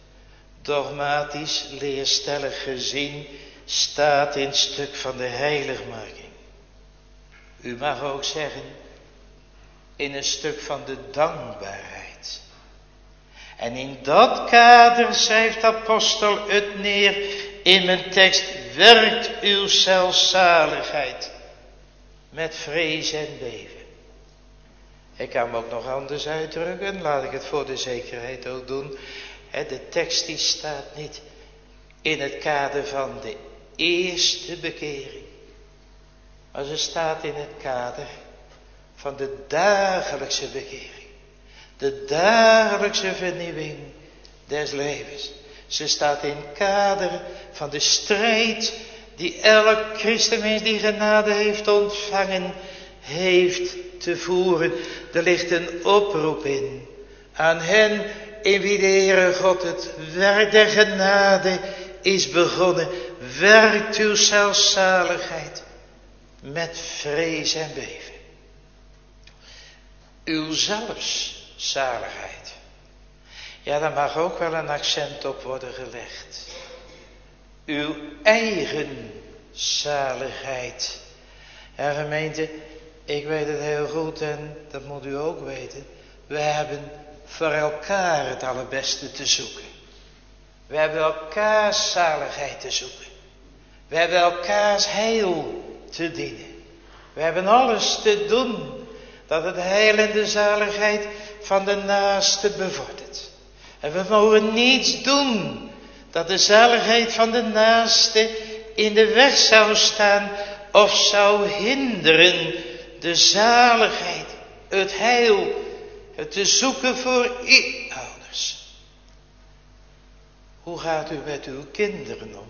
dogmatisch, leerstellig gezien staat in het stuk van de heiligmaking. U mag ook zeggen, in een stuk van de dankbaarheid. En in dat kader schrijft de apostel het neer in mijn tekst, werkt uw zelfzaligheid met vrees en beven. Ik kan me ook nog anders uitdrukken, laat ik het voor de zekerheid ook doen. De tekst die staat niet in het kader van de eerste bekering. Maar ze staat in het kader van de dagelijkse bekering. De dagelijkse vernieuwing des levens. Ze staat in het kader van de strijd die elk christenmens die genade heeft ontvangen, heeft te voeren. Er ligt een oproep in aan hen in wie de Heere God het werk der genade is begonnen. Werkt uw zelfzaligheid met vrees en beven. Uw zelfzaligheid. Ja, daar mag ook wel een accent op worden gelegd. Uw eigen zaligheid. Ja, gemeente, ik weet het heel goed en dat moet u ook weten. We hebben voor elkaar het allerbeste te zoeken. We hebben elkaars zaligheid te zoeken. We hebben elkaars heil te dienen. We hebben alles te doen dat het heil en de zaligheid van de naaste bevordert. En we mogen niets doen dat de zaligheid van de naaste in de weg zou staan of zou hinderen de zaligheid, het heil, het te zoeken voor u, ouders. Hoe gaat u met uw kinderen om?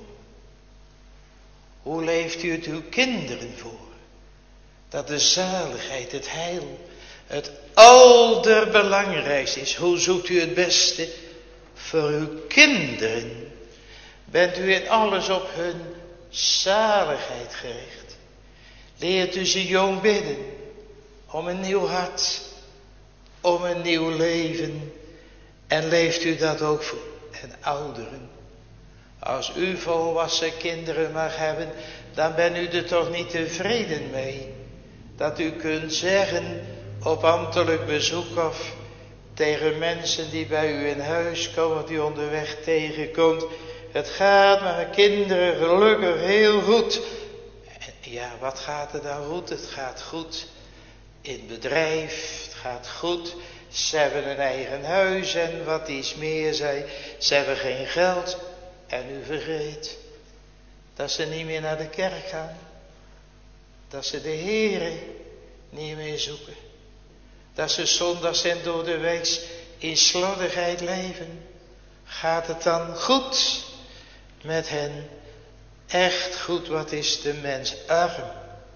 Hoe leeft u het uw kinderen voor? Dat de zaligheid, het heil, het allerbelangrijkste is. Hoe zoekt u het beste voor uw kinderen? Bent u in alles op hun zaligheid gericht? Leert u ze jong bidden om een nieuw hart, om een nieuw leven. En leeft u dat ook voor en ouderen? Als u volwassen kinderen mag hebben, dan bent u er toch niet tevreden mee. Dat u kunt zeggen op ambtelijk bezoek of tegen mensen die bij u in huis komen, die onderweg tegenkomt. Het gaat met mijn kinderen gelukkig heel goed. En ja, wat gaat er dan goed? Het gaat goed in het bedrijf, het gaat goed. Ze hebben een eigen huis en wat iets meer zei, ze hebben geen geld. En u vergeet dat ze niet meer naar de kerk gaan. Dat ze de Heere niet meer zoeken. Dat ze zondags en door de week in slordigheid leven. Gaat het dan goed met hen? Echt goed, wat is de mens arm.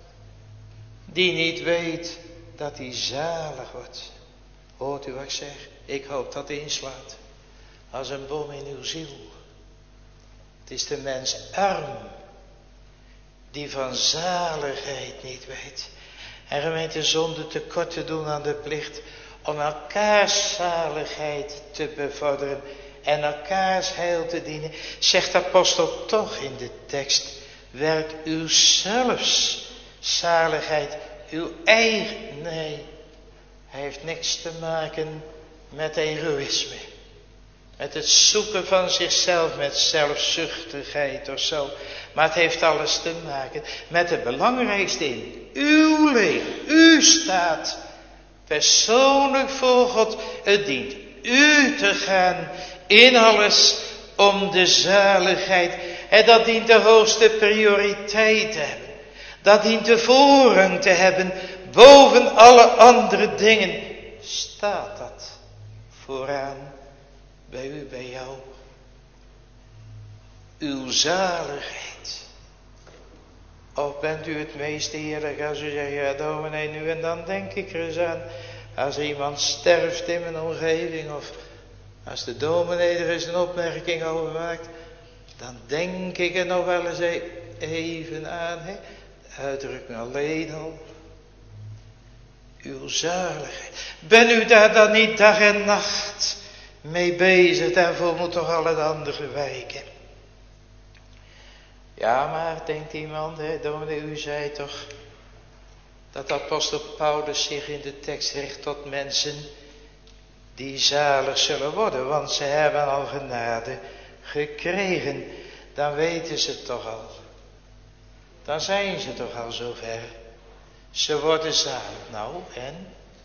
Die niet weet dat hij zalig wordt. Hoort u wat ik zeg? Ik hoop dat inslaat. Als een bom in uw ziel. Het is de mens arm. Die van zaligheid niet weet. En gemeente, zonder tekort te doen aan de plicht om elkaars zaligheid te bevorderen en elkaars heil te dienen, zegt de apostel toch in de tekst, werkt uw zelfs zaligheid, uw eigen, nee, hij heeft niks te maken met egoïsme. Met het zoeken van zichzelf, met zelfzuchtigheid of zo. Maar het heeft alles te maken met het belangrijkste in uw leven. U staat persoonlijk voor God. Het dient u te gaan in alles om de zaligheid. En dat dient de hoogste prioriteit te hebben. Dat dient de voorrang te hebben boven alle andere dingen. Staat dat vooraan? Bij u, bij jou. Uw zaligheid. Of bent u het meest eerlijk als u zegt, ja dominee, nu en dan denk ik er eens aan. Als iemand sterft in mijn omgeving, of als de dominee er eens een opmerking over maakt, dan denk ik er nog wel eens even aan. Hè? De uitdrukking alleen al. Uw zaligheid. Ben u daar dan niet dag en nacht mee bezig? Daarvoor moet toch al het andere wijken. Ja, maar denkt iemand, hè, dominee, u zei toch dat apostel Paulus zich in de tekst richt tot mensen die zalig zullen worden, want ze hebben al genade gekregen. Dan weten ze het toch al. Dan zijn ze toch al zover. Ze worden zalig. Nou, en?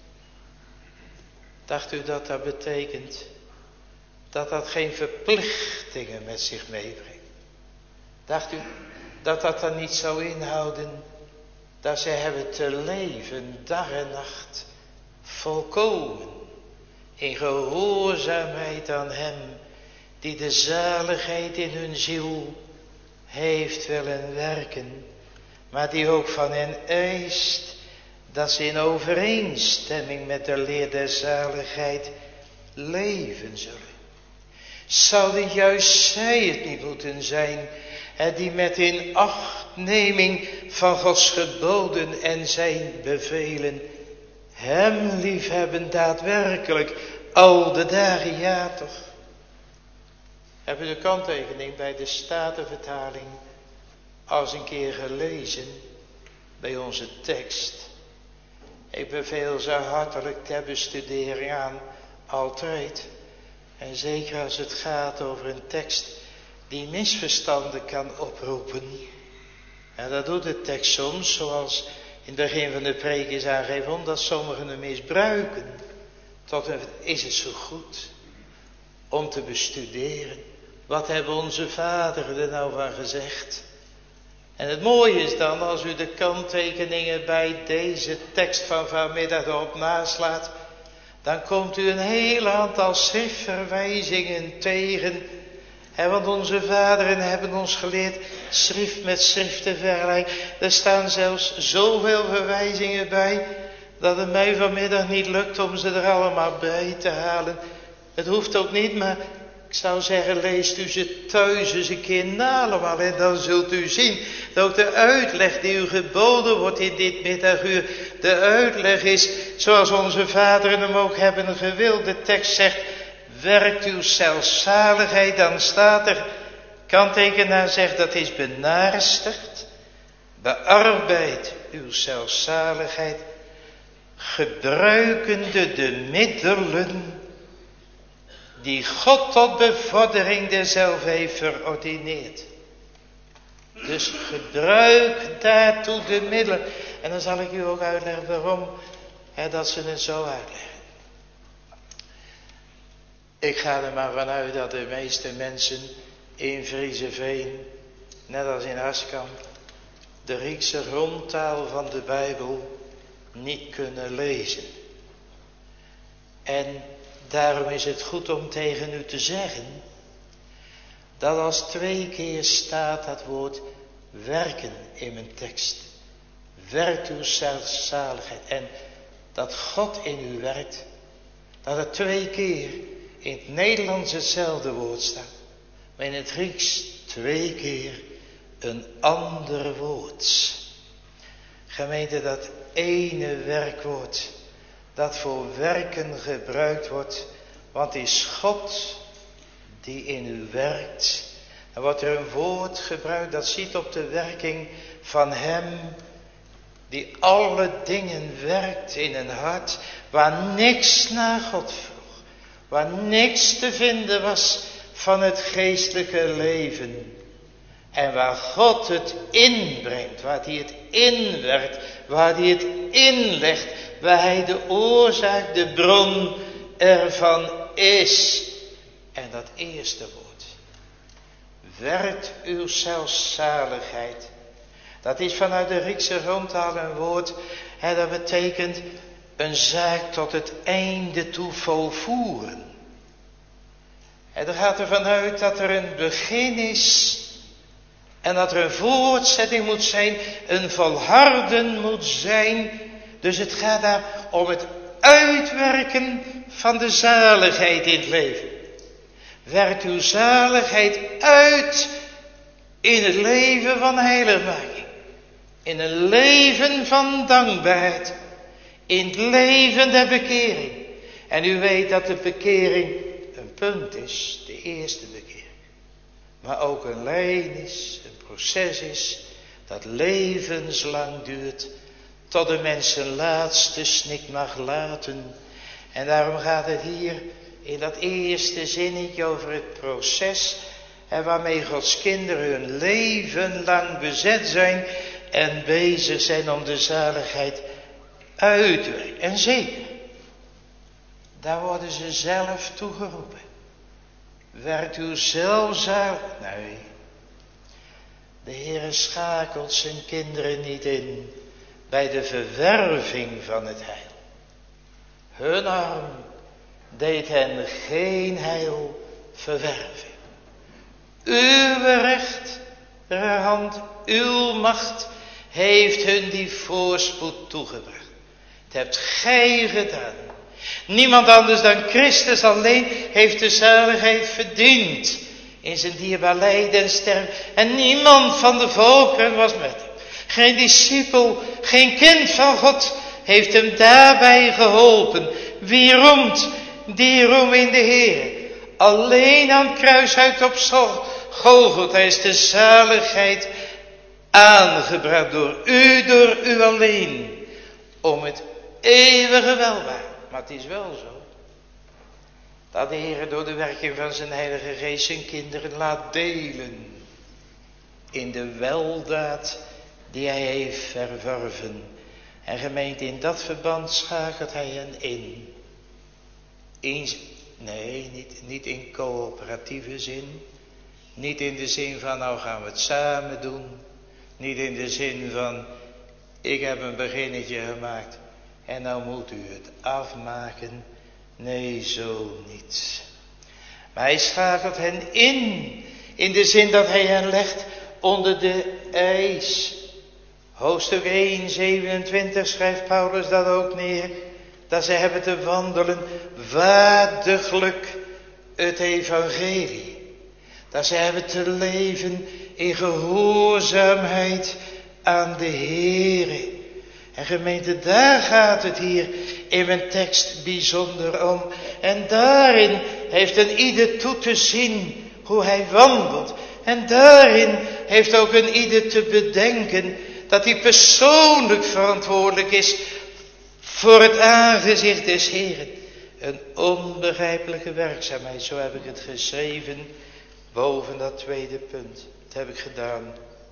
Dacht u dat dat betekent dat dat geen verplichtingen met zich meebrengt? Dacht u dat dat dan niet zou inhouden dat zij hebben te leven dag en nacht volkomen in gehoorzaamheid aan hem die de zaligheid in hun ziel heeft willen werken, maar die ook van hen eist dat ze in overeenstemming met de leer der zaligheid leven zullen. Zouden juist zij het niet moeten zijn die met inachtneming van Gods geboden en zijn bevelen hem liefhebben daadwerkelijk al de dagen, ja toch? Hebben we de kanttekening bij de Statenvertaling als een keer gelezen bij onze tekst. Ik beveel ze hartelijk ter bestudering aan, altijd. En zeker als het gaat over een tekst die misverstanden kan oproepen. En dat doet de tekst soms, zoals in het begin van de preek is aangegeven, omdat sommigen hem misbruiken. Tot is het zo goed om te bestuderen. Wat hebben onze vaderen er nou van gezegd? En het mooie is dan, als u de kanttekeningen bij deze tekst van vanmiddag erop naslaat, dan komt u een heel aantal schriftverwijzingen tegen. En want onze vaderen hebben ons geleerd schrift met schrift te vergelijken. Er staan zelfs zoveel verwijzingen bij, dat het mij vanmiddag niet lukt om ze er allemaal bij te halen. Het hoeft ook niet, maar ik zou zeggen, leest u ze thuis eens een keer na allemaal. En dan zult u zien dat ook de uitleg die u geboden wordt in dit middaguur, de uitleg is zoals onze vaderen hem ook hebben gewild. De tekst zegt, werkt uw zelfzaligheid, dan staat er, kanttekenaar zegt, dat is benaarstigd. Bearbeid uw zelfzaligheid, gebruikende de middelen die God tot bevordering derzelfde heeft verordineerd. Dus gebruik daartoe de middelen. En dan zal ik u ook uitleggen waarom hè, dat ze het zo uitleggen. Ik ga er maar vanuit dat de meeste mensen in Vriezeveen, net als in Askamp, de Griekse grondtaal van de Bijbel niet kunnen lezen. En daarom is het goed om tegen u te zeggen, dat als twee keer staat dat woord werken in mijn tekst. Werkt uw zelfzaligheid. En dat God in u werkt, dat het twee keer in het Nederlands hetzelfde woord staat. Maar in het Grieks twee keer een ander woord. Gemeente, dat ene werkwoord dat voor werken gebruikt wordt, want het is God die in u werkt. En wordt er een woord gebruikt dat ziet op de werking van hem die alle dingen werkt in een hart waar niks naar God vroeg, waar niks te vinden was van het geestelijke leven. En waar God het inbrengt, waar hij het inwerkt, waar hij het inlegt, waar hij de oorzaak, de bron ervan is. En dat eerste woord, werkt uw zelfzaligheid. Dat is vanuit de Griekse grondtaal een woord, hè, dat betekent een zaak tot het einde toe volvoeren. En er gaat er vanuit dat er een begin is en dat er een voortzetting moet zijn, een volharden moet zijn. Dus het gaat daar om het uitwerken van de zaligheid in het leven. Werkt uw zaligheid uit in het leven van heiligmaking. In een leven van dankbaarheid. In het leven der bekering. En u weet dat de bekering een punt is, de eerste bekering. Maar ook een lijn is, een proces is, dat levenslang duurt, tot de mens zijn laatste snik mag laten. En daarom gaat het hier in dat eerste zinnetje over het proces, en waarmee Gods kinderen hun leven lang bezet zijn en bezig zijn om de zaligheid uit te werken. En zeker, daar worden ze zelf toegeroepen. Werkt u zelf zalig? Nee. De Heere schakelt zijn kinderen niet in bij de verwerving van het heil. Hun arm deed hen geen heil verwerven. Uw rechterhand, uw macht heeft hun die voorspoed toegebracht. Het hebt gij gedaan. Niemand anders dan Christus alleen heeft de zaligheid verdiend in zijn dierbaar lijden en sterven. En niemand van de volkeren was met hem. Geen discipel, geen kind van God heeft hem daarbij geholpen. Wie roemt, die roem in de Heer. Alleen aan het kruishout op Golgotha is de zaligheid aangebracht door u, door u alleen. Om het eeuwige welbaar. Maar het is wel zo dat de Heer door de werking van zijn Heilige Geest zijn kinderen laat delen in de weldaad die hij heeft verworven. En gemeente, in dat verband schakelt hij hen in. in nee, niet, niet in coöperatieve zin. Niet in de zin van nou gaan we het samen doen. Niet in de zin van, ik heb een beginnetje gemaakt en nou moet u het afmaken. Nee, zo niet. Maar hij schakelt hen in, in de zin dat hij hen legt onder de eis. Hoofdstuk één, zevenentwintig schrijft Paulus dat ook neer. Dat ze hebben te wandelen waardiglijk het evangelie. Dat ze hebben te leven in gehoorzaamheid aan de Heere. En gemeente, daar gaat het hier in mijn tekst bijzonder om. En daarin heeft een ieder toe te zien hoe hij wandelt. En daarin heeft ook een ieder te bedenken dat hij persoonlijk verantwoordelijk is voor het aangezicht des Heeren. Een onbegrijpelijke werkzaamheid, zo heb ik het geschreven boven dat tweede punt. Dat heb ik gedaan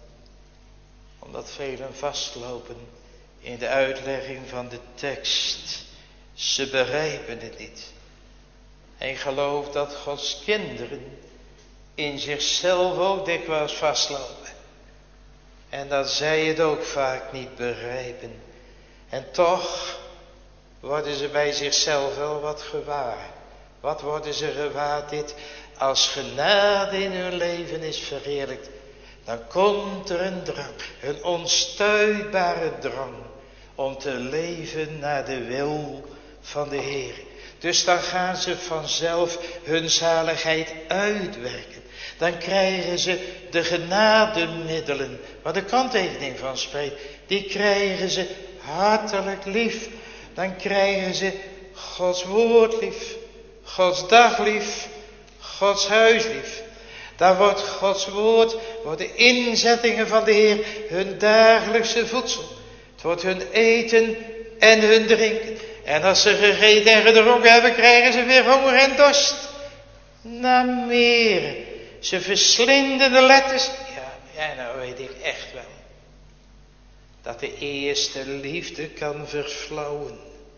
omdat velen vastlopen in de uitlegging van de tekst. Ze begrijpen het niet. En ik geloof dat Gods kinderen in zichzelf ook dikwijls vastlopen. En dat zij het ook vaak niet begrijpen. En toch worden ze bij zichzelf wel wat gewaar. Wat worden ze gewaar dit? Als genade in hun leven is verheerlijkt, dan komt er een drang, een onstuitbare drang, om te leven naar de wil van de Heer. Dus dan gaan ze vanzelf hun zaligheid uitwerken. Dan krijgen ze de genademiddelen, waar de kanttekening van spreekt, die krijgen ze hartelijk lief. Dan krijgen ze Gods woord lief, Gods dag lief, Gods huis lief. Dan wordt Gods woord, wordt de inzettingen van de Heer hun dagelijkse voedsel. Het wordt hun eten en hun drinken. En als ze gegeten en gedronken hebben, krijgen ze weer honger en dorst. Naar meer. Ze verslinden de letters. Ja, ja, nou weet ik echt wel dat de eerste liefde kan verflauwen.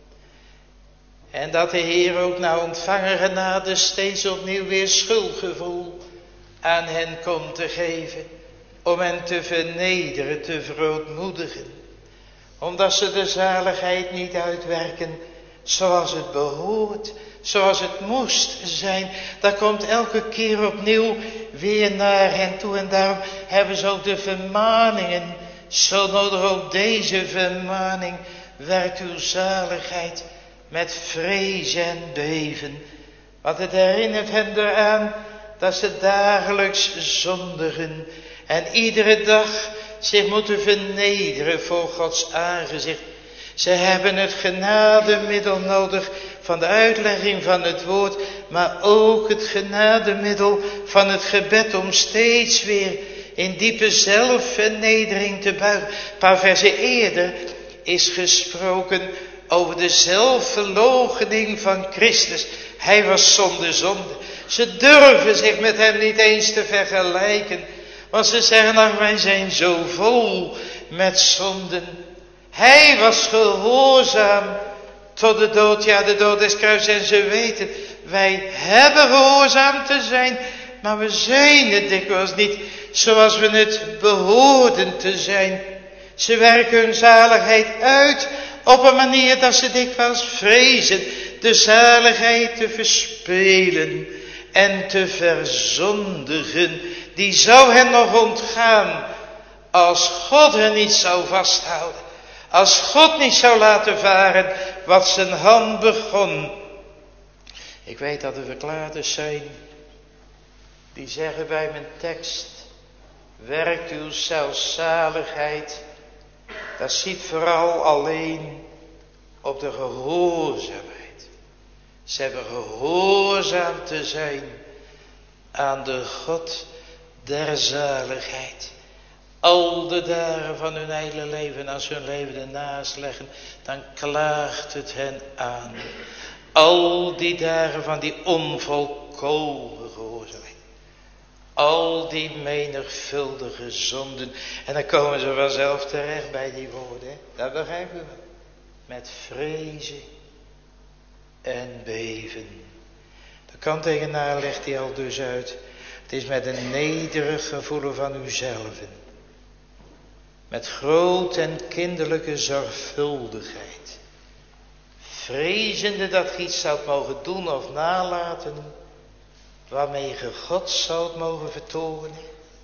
En dat de Heer ook na ontvangen genade steeds opnieuw weer schuldgevoel aan hen komt te geven. Om hen te vernederen, te verootmoedigen. Omdat ze de zaligheid niet uitwerken zoals het behoort, zoals het moest zijn. Dat komt elke keer opnieuw weer naar hen toe. En daarom hebben ze ook de vermaningen. Zo nodig ook deze vermaning. Werkt uw zaligheid met vrees en beven. Want het herinnert hen eraan dat ze dagelijks zondigen. En iedere dag zich moeten vernederen voor Gods aangezicht. Ze hebben het genademiddel nodig van de uitlegging van het woord, maar ook het genademiddel van het gebed om steeds weer in diepe zelfvernedering te buigen. Een paar versen eerder is gesproken over de zelfverloochening van Christus. Hij was zonder zonde. Ze durven zich met hem niet eens te vergelijken. Want ze zeggen, ach, wij zijn zo vol met zonden. Hij was gehoorzaam tot de dood, ja, de dood des kruis. En ze weten, wij hebben gehoorzaam te zijn, maar we zijn het dikwijls niet zoals we het behoorden te zijn. Ze werken hun zaligheid uit op een manier dat ze dikwijls vrezen de zaligheid te verspelen en te verzondigen. Die zou hen nog ontgaan als God hen niet zou vasthouden. Als God niet zou laten varen wat zijn hand begon. Ik weet dat er verklaarders zijn die zeggen bij mijn tekst: werkt uw zelfzaligheid. Dat ziet vooral alleen op de gehoorzaamheid. Ze hebben gehoorzaam te zijn aan de God der zaligheid. Al de dagen van hun hele leven, als hun leven ernaast leggen, dan klaagt het hen aan. Al die dagen van die onvolkomen gehoorzaamheid. Al die menigvuldige zonden. En dan komen ze vanzelf terecht bij die woorden. Hè? Dat begrijpen we. Met vrezen en beven. De kanttekenaar legt hij al dus uit. Het is met een nederig gevoel van uzelven. met groot en kinderlijke zorgvuldigheid, vrezende dat je iets zou mogen doen of nalaten, waarmee je God zou mogen vertonen,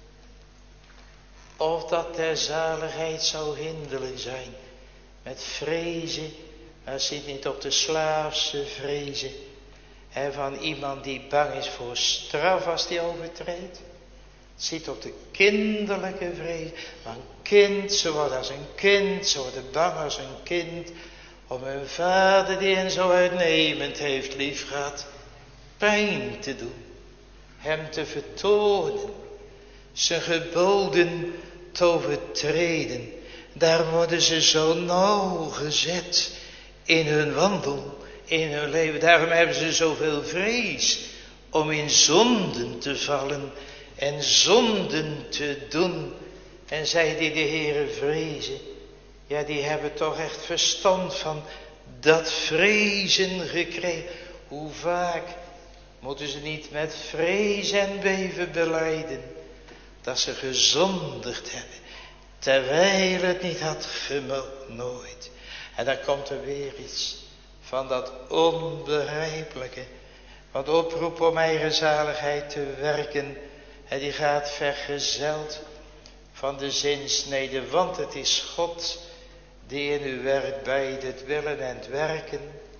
of dat ter zaligheid zou hinderlijk zijn, met vrezen, maar zit niet op de slaafse vrezen, en van iemand die bang is voor straf als die overtreedt. Zit op de kinderlijke vrees. Maar een kind, ze wordt als een kind, ze wordt bang als een kind. Om een vader die hen zo uitnemend heeft liefgehad, pijn te doen. Hem te vertonen. Zijn geboden te overtreden. Daar worden ze zo nauwgezet in hun wandel, in hun leven. Daarom hebben ze zoveel vrees om in zonden te vallen en zonden te doen. En zij die de Heere vrezen, ja, die hebben toch echt verstand van dat vrezen gekregen. Hoe vaak moeten ze niet met vrees en beven belijden dat ze gezondigd hebben, terwijl het niet had gemogen, nooit. En dan komt er weer iets van dat onbegrijpelijke, wat oproep om eigen zaligheid te werken. En die gaat vergezeld van de zinsnede, want het is God die in u werkt bij het willen en het werken.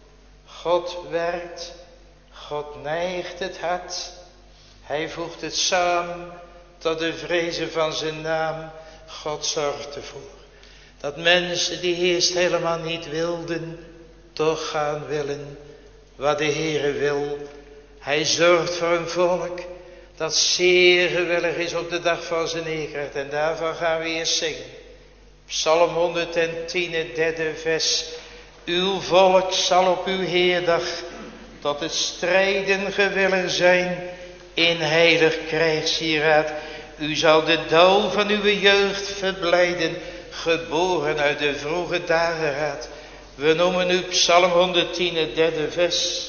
God werkt, God neigt het hart, hij voegt het samen tot de vrezen van zijn naam. God zorgt ervoor dat mensen die eerst helemaal niet wilden, toch gaan willen wat de Heere wil. Hij zorgt voor een volk dat zeer gewillig is op de dag van zijn eeuwigheid. En daarvan gaan we eerst zingen. Psalm honderdtien, het derde vers. Uw volk zal op uw Heerdag tot het strijden gewillig zijn in heilig krijgssieraad. U zal de dauw van uw jeugd verblijden, geboren uit de vroege dageraad. We noemen u Psalm honderdtien, het derde vers.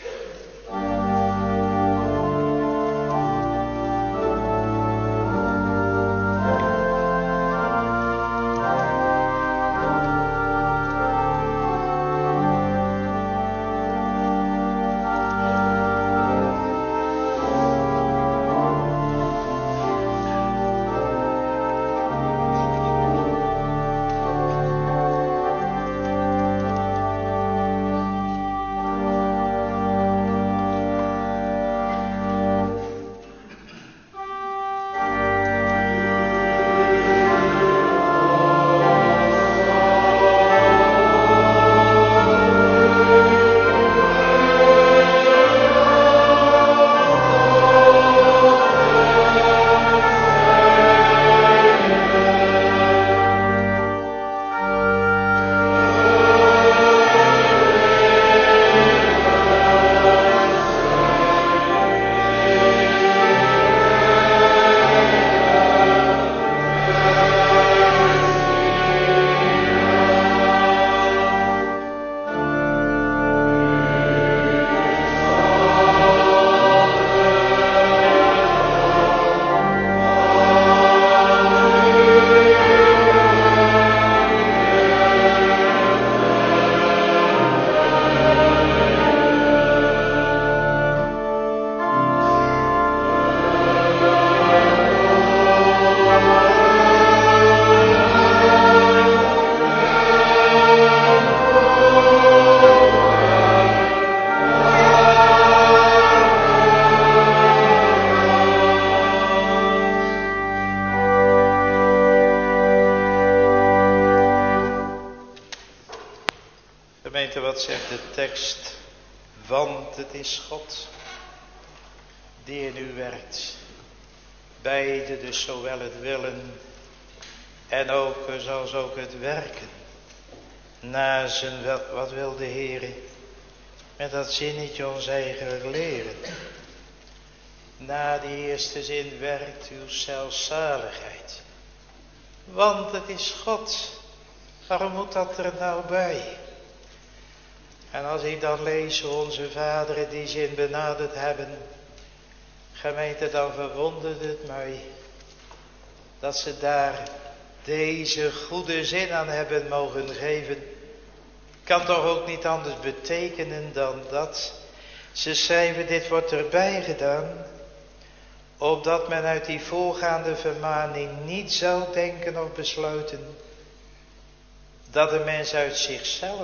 Wat zegt de tekst? Want het is God die in u werkt. Beide dus zowel het willen en ook zoals ook het werken. Na zijn wel, wat wil de Heere met dat zinnetje ons eigen leren? Na die eerste zin werkt uw zelfzaligheid. Want het is God. Waarom moet dat er nou bij? En als ik dan lees hoe onze vaderen die zin benaderd hebben, gemeente, dan verwondert het mij dat ze daar deze goede zin aan hebben mogen geven, kan toch ook niet anders betekenen dan dat. Ze schrijven, dit wordt erbij gedaan, opdat men uit die voorgaande vermaning niet zou denken of besluiten dat de mens uit zichzelf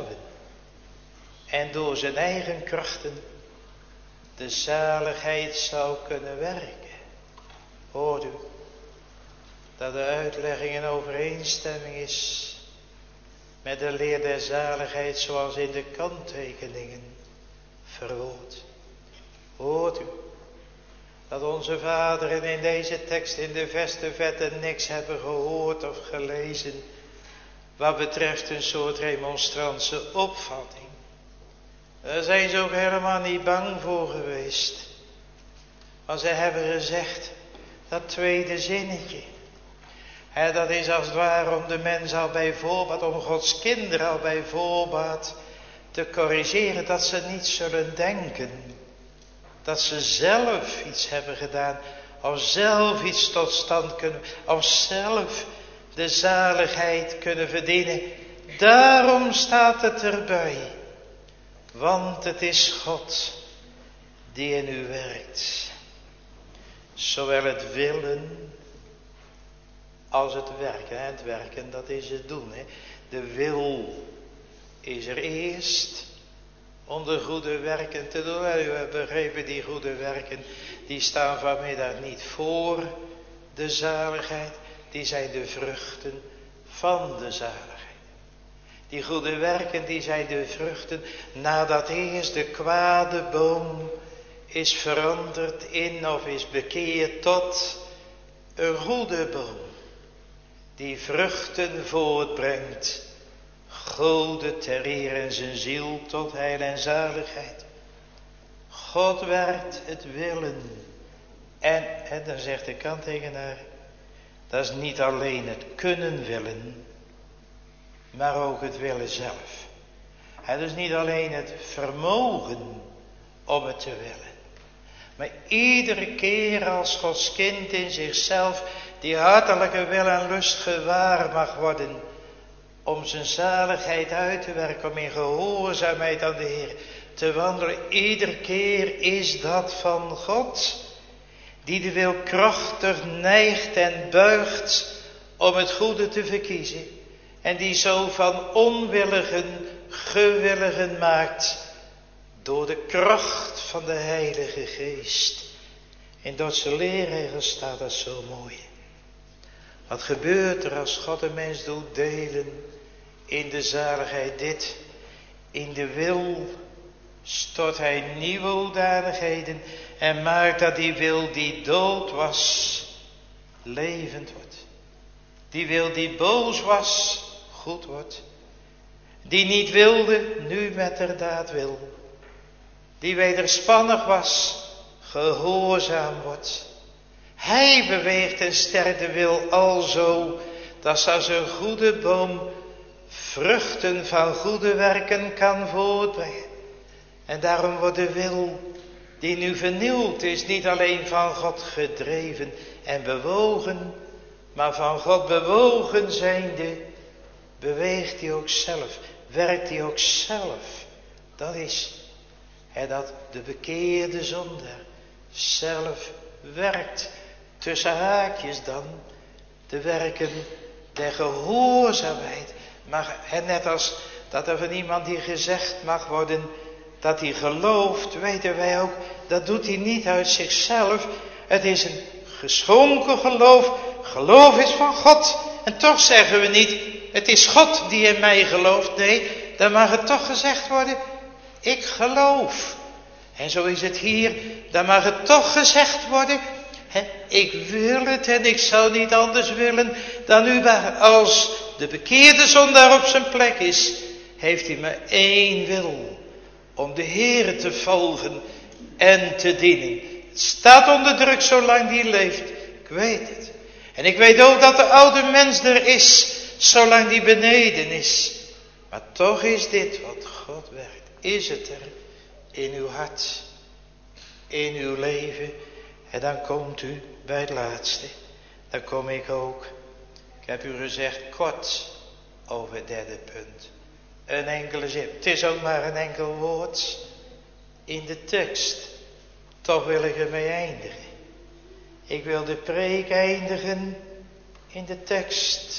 en door zijn eigen krachten de zaligheid zou kunnen werken. Hoort u dat de uitlegging in overeenstemming is met de leer der zaligheid zoals in de kanttekeningen verwoord. Hoort u dat onze vaderen in deze tekst in de verste vette niks hebben gehoord of gelezen wat betreft een soort remonstrantse opvatting. Daar zijn ze ook helemaal niet bang voor geweest. Maar ze hebben gezegd, dat tweede zinnetje, hè, dat is als het ware om de mens al bij voorbaat, om Gods kinderen al bij voorbaat te corrigeren, dat ze niet zullen denken dat ze zelf iets hebben gedaan, of zelf iets tot stand kunnen, of zelf de zaligheid kunnen verdienen. Daarom staat het erbij, want het is God die in u werkt. Zowel het willen als het werken. Het werken, dat is het doen. De wil is er eerst om de goede werken te doen. U hebt begrepen, die goede werken, die staan vanmiddag niet voor de zaligheid. Die zijn de vruchten van de zaligheid. Die goede werken, die zijn de vruchten nadat eerst de kwade boom is veranderd in of is bekeerd tot een goede boom. Die vruchten voortbrengt. Gode ter eer en zijn ziel tot heil en zaligheid. God werkt het willen. En, en dan zegt de kanttekenaar, dat is niet alleen het kunnen willen, maar ook het willen zelf. Het is niet alleen het vermogen om het te willen. Maar iedere keer als Gods kind in zichzelf die hartelijke wil en lust gewaar mag worden om zijn zaligheid uit te werken, om in gehoorzaamheid aan de Heer te wandelen. Iedere keer is dat van God, die de wil krachtig neigt en buigt om het goede te verkiezen. En die zo van onwilligen gewilligen maakt door de kracht van de Heilige Geest. In Dordtse leerregels staat dat zo mooi. Wat gebeurt er als God een mens doet delen in de zaligheid? Dit, in de wil stort hij nieuwe hoedanigheden en maakt dat die wil die dood was, levend wordt. Die wil die boos was, goed wordt. Die niet wilde, nu met der daad wil. Die wederspannig was, gehoorzaam wordt. Hij beweegt en sterkt de wil alzo, dat als een goede boom vruchten van goede werken kan voortbrengen. En daarom wordt de wil die nu vernieuwd is, niet alleen van God gedreven en bewogen, maar van God bewogen zijnde, beweegt hij ook zelf, werkt hij ook zelf. Dat is hè, dat de bekeerde zondaar zelf werkt. Tussen haakjes dan de werken der gehoorzaamheid. Maar hè, net als dat er van iemand die gezegd mag worden dat hij gelooft, weten wij ook, dat doet hij niet uit zichzelf. Het is een geschonken geloof. Geloof is van God. En toch zeggen we niet, het is God die in mij gelooft. Nee, dan mag het toch gezegd worden, ik geloof. En zo is het hier, dan mag het toch gezegd worden, hè, ik wil het en ik zou niet anders willen dan u. Als de bekeerde zondaar op zijn plek is, heeft hij maar één wil. Om de Heere te volgen en te dienen. Het staat onder druk zolang die leeft. Ik weet het. En ik weet ook dat de oude mens er is, zolang die beneden is. Maar toch is dit wat God werkt. Is het er in uw hart, in uw leven. En dan komt u bij het laatste. Dan kom ik ook. Ik heb u gezegd kort over het derde punt. Een enkele zin. Het is ook maar een enkel woord in de tekst. Toch wil ik ermee eindigen. Ik wil de preek eindigen in de tekst.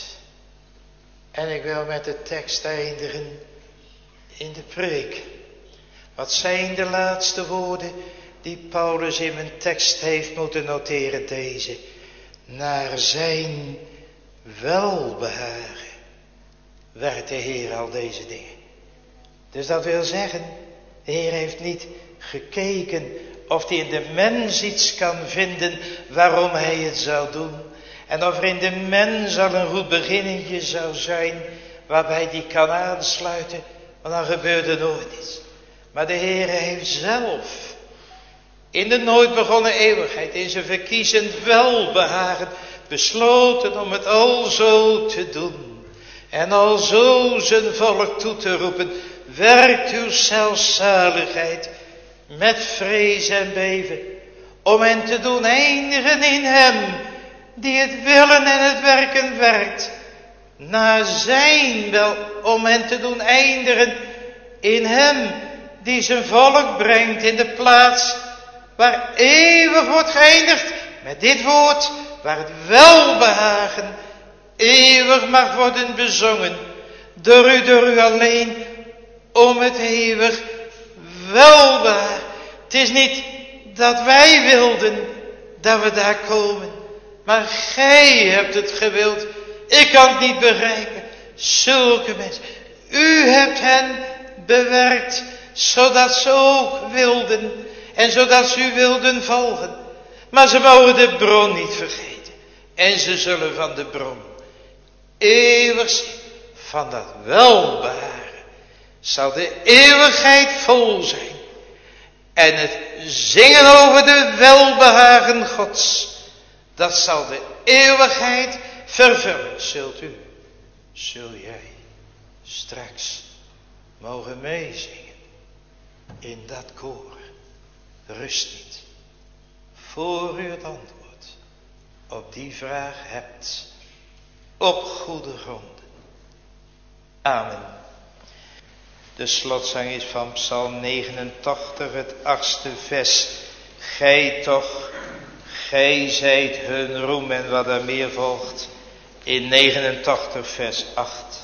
En ik wil met de tekst eindigen in de preek. Wat zijn de laatste woorden die Paulus in mijn tekst heeft moeten noteren? Deze. Naar zijn welbehagen werkt de Heer al deze dingen. Dus dat wil zeggen, de Heer heeft niet gekeken of hij in de mens iets kan vinden waarom hij het zou doen. En of er in de mens al een goed beginnetje zou zijn waarbij die kan aansluiten. Want dan gebeurt er nooit iets. Maar de Heer heeft zelf in de nooit begonnen eeuwigheid, in zijn verkiezend welbehagen, besloten om het alzo te doen. En alzo zijn volk toe te roepen, werkt uw zelfzaligheid met vrees en beven, om hen te doen eindigen in hem, die het willen en het werken werkt, naar zijn wel, om hen te doen eindigen in hem, die zijn volk brengt in de plaats waar eeuwig wordt geëindigd met dit woord, waar het welbehagen eeuwig mag worden bezongen, door u, door u alleen, om het eeuwig welbehagen. Het is niet dat wij wilden dat we daar komen, maar gij hebt het gewild. Ik kan het niet begrijpen. Zulke mensen. U hebt hen bewerkt, zodat ze ook wilden en zodat ze u wilden volgen. Maar ze mogen de bron niet vergeten. En ze zullen van de bron eeuwig zien. Van dat welbehagen zal de eeuwigheid vol zijn. En het zingen over de welbehagen Gods, dat zal de eeuwigheid vervullen. Zult u, zul jij straks mogen meezingen in dat koor. Rust niet, voor u het antwoord op die vraag hebt, op goede gronden. Amen. De slotzang is van Psalm negenentachtig, het achtste vers. Gij toch, gij zijt hun roem, en wat er meer volgt in negenentachtig vers acht.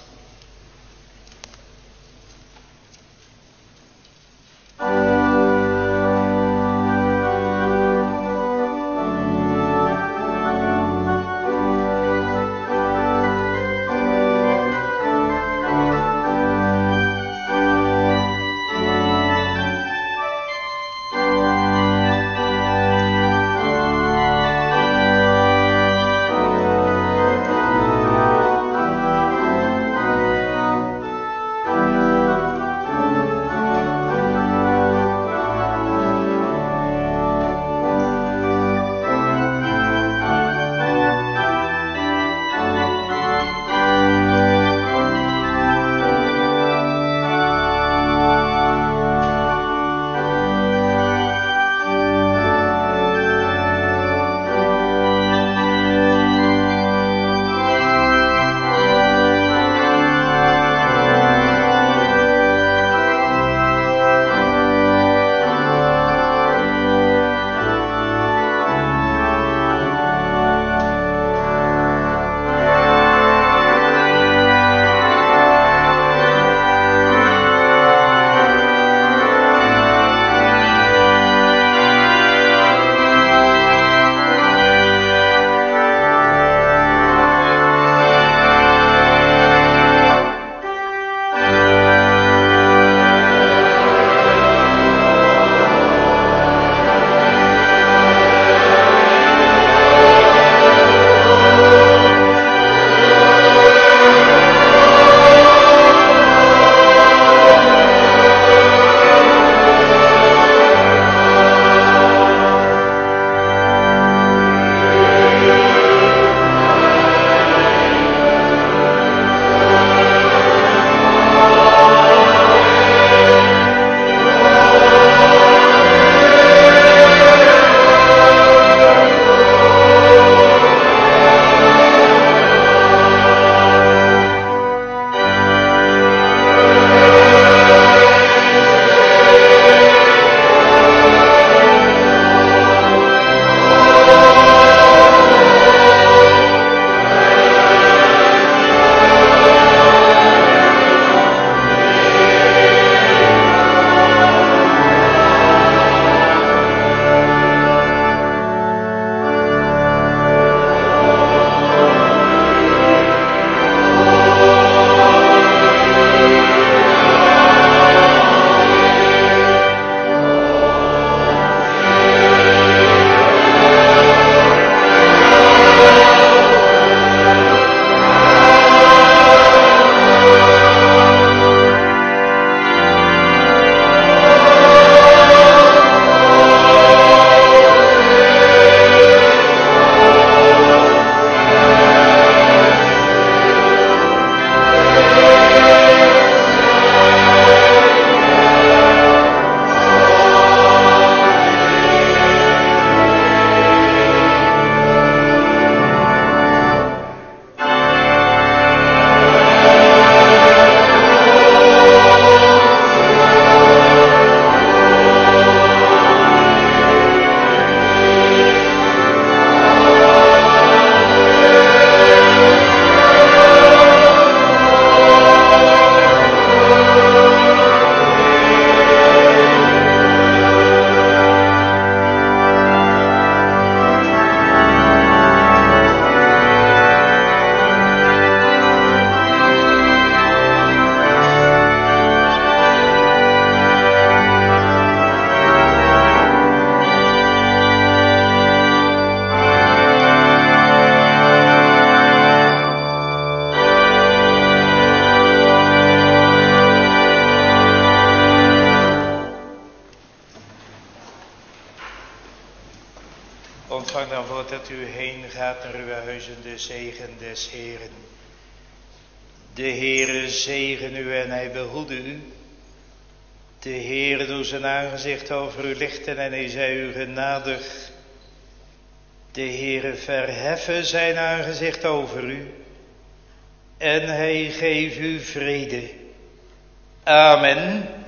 ontvang dan voordat u heen gaat naar uw huizen de zegen des Heeren. De Heere zegen u en hij behoede u. De Heere doet zijn aangezicht over u lichten en hij zij u genadig. De Heere verheffen zijn aangezicht over u en hij geeft u vrede. Amen.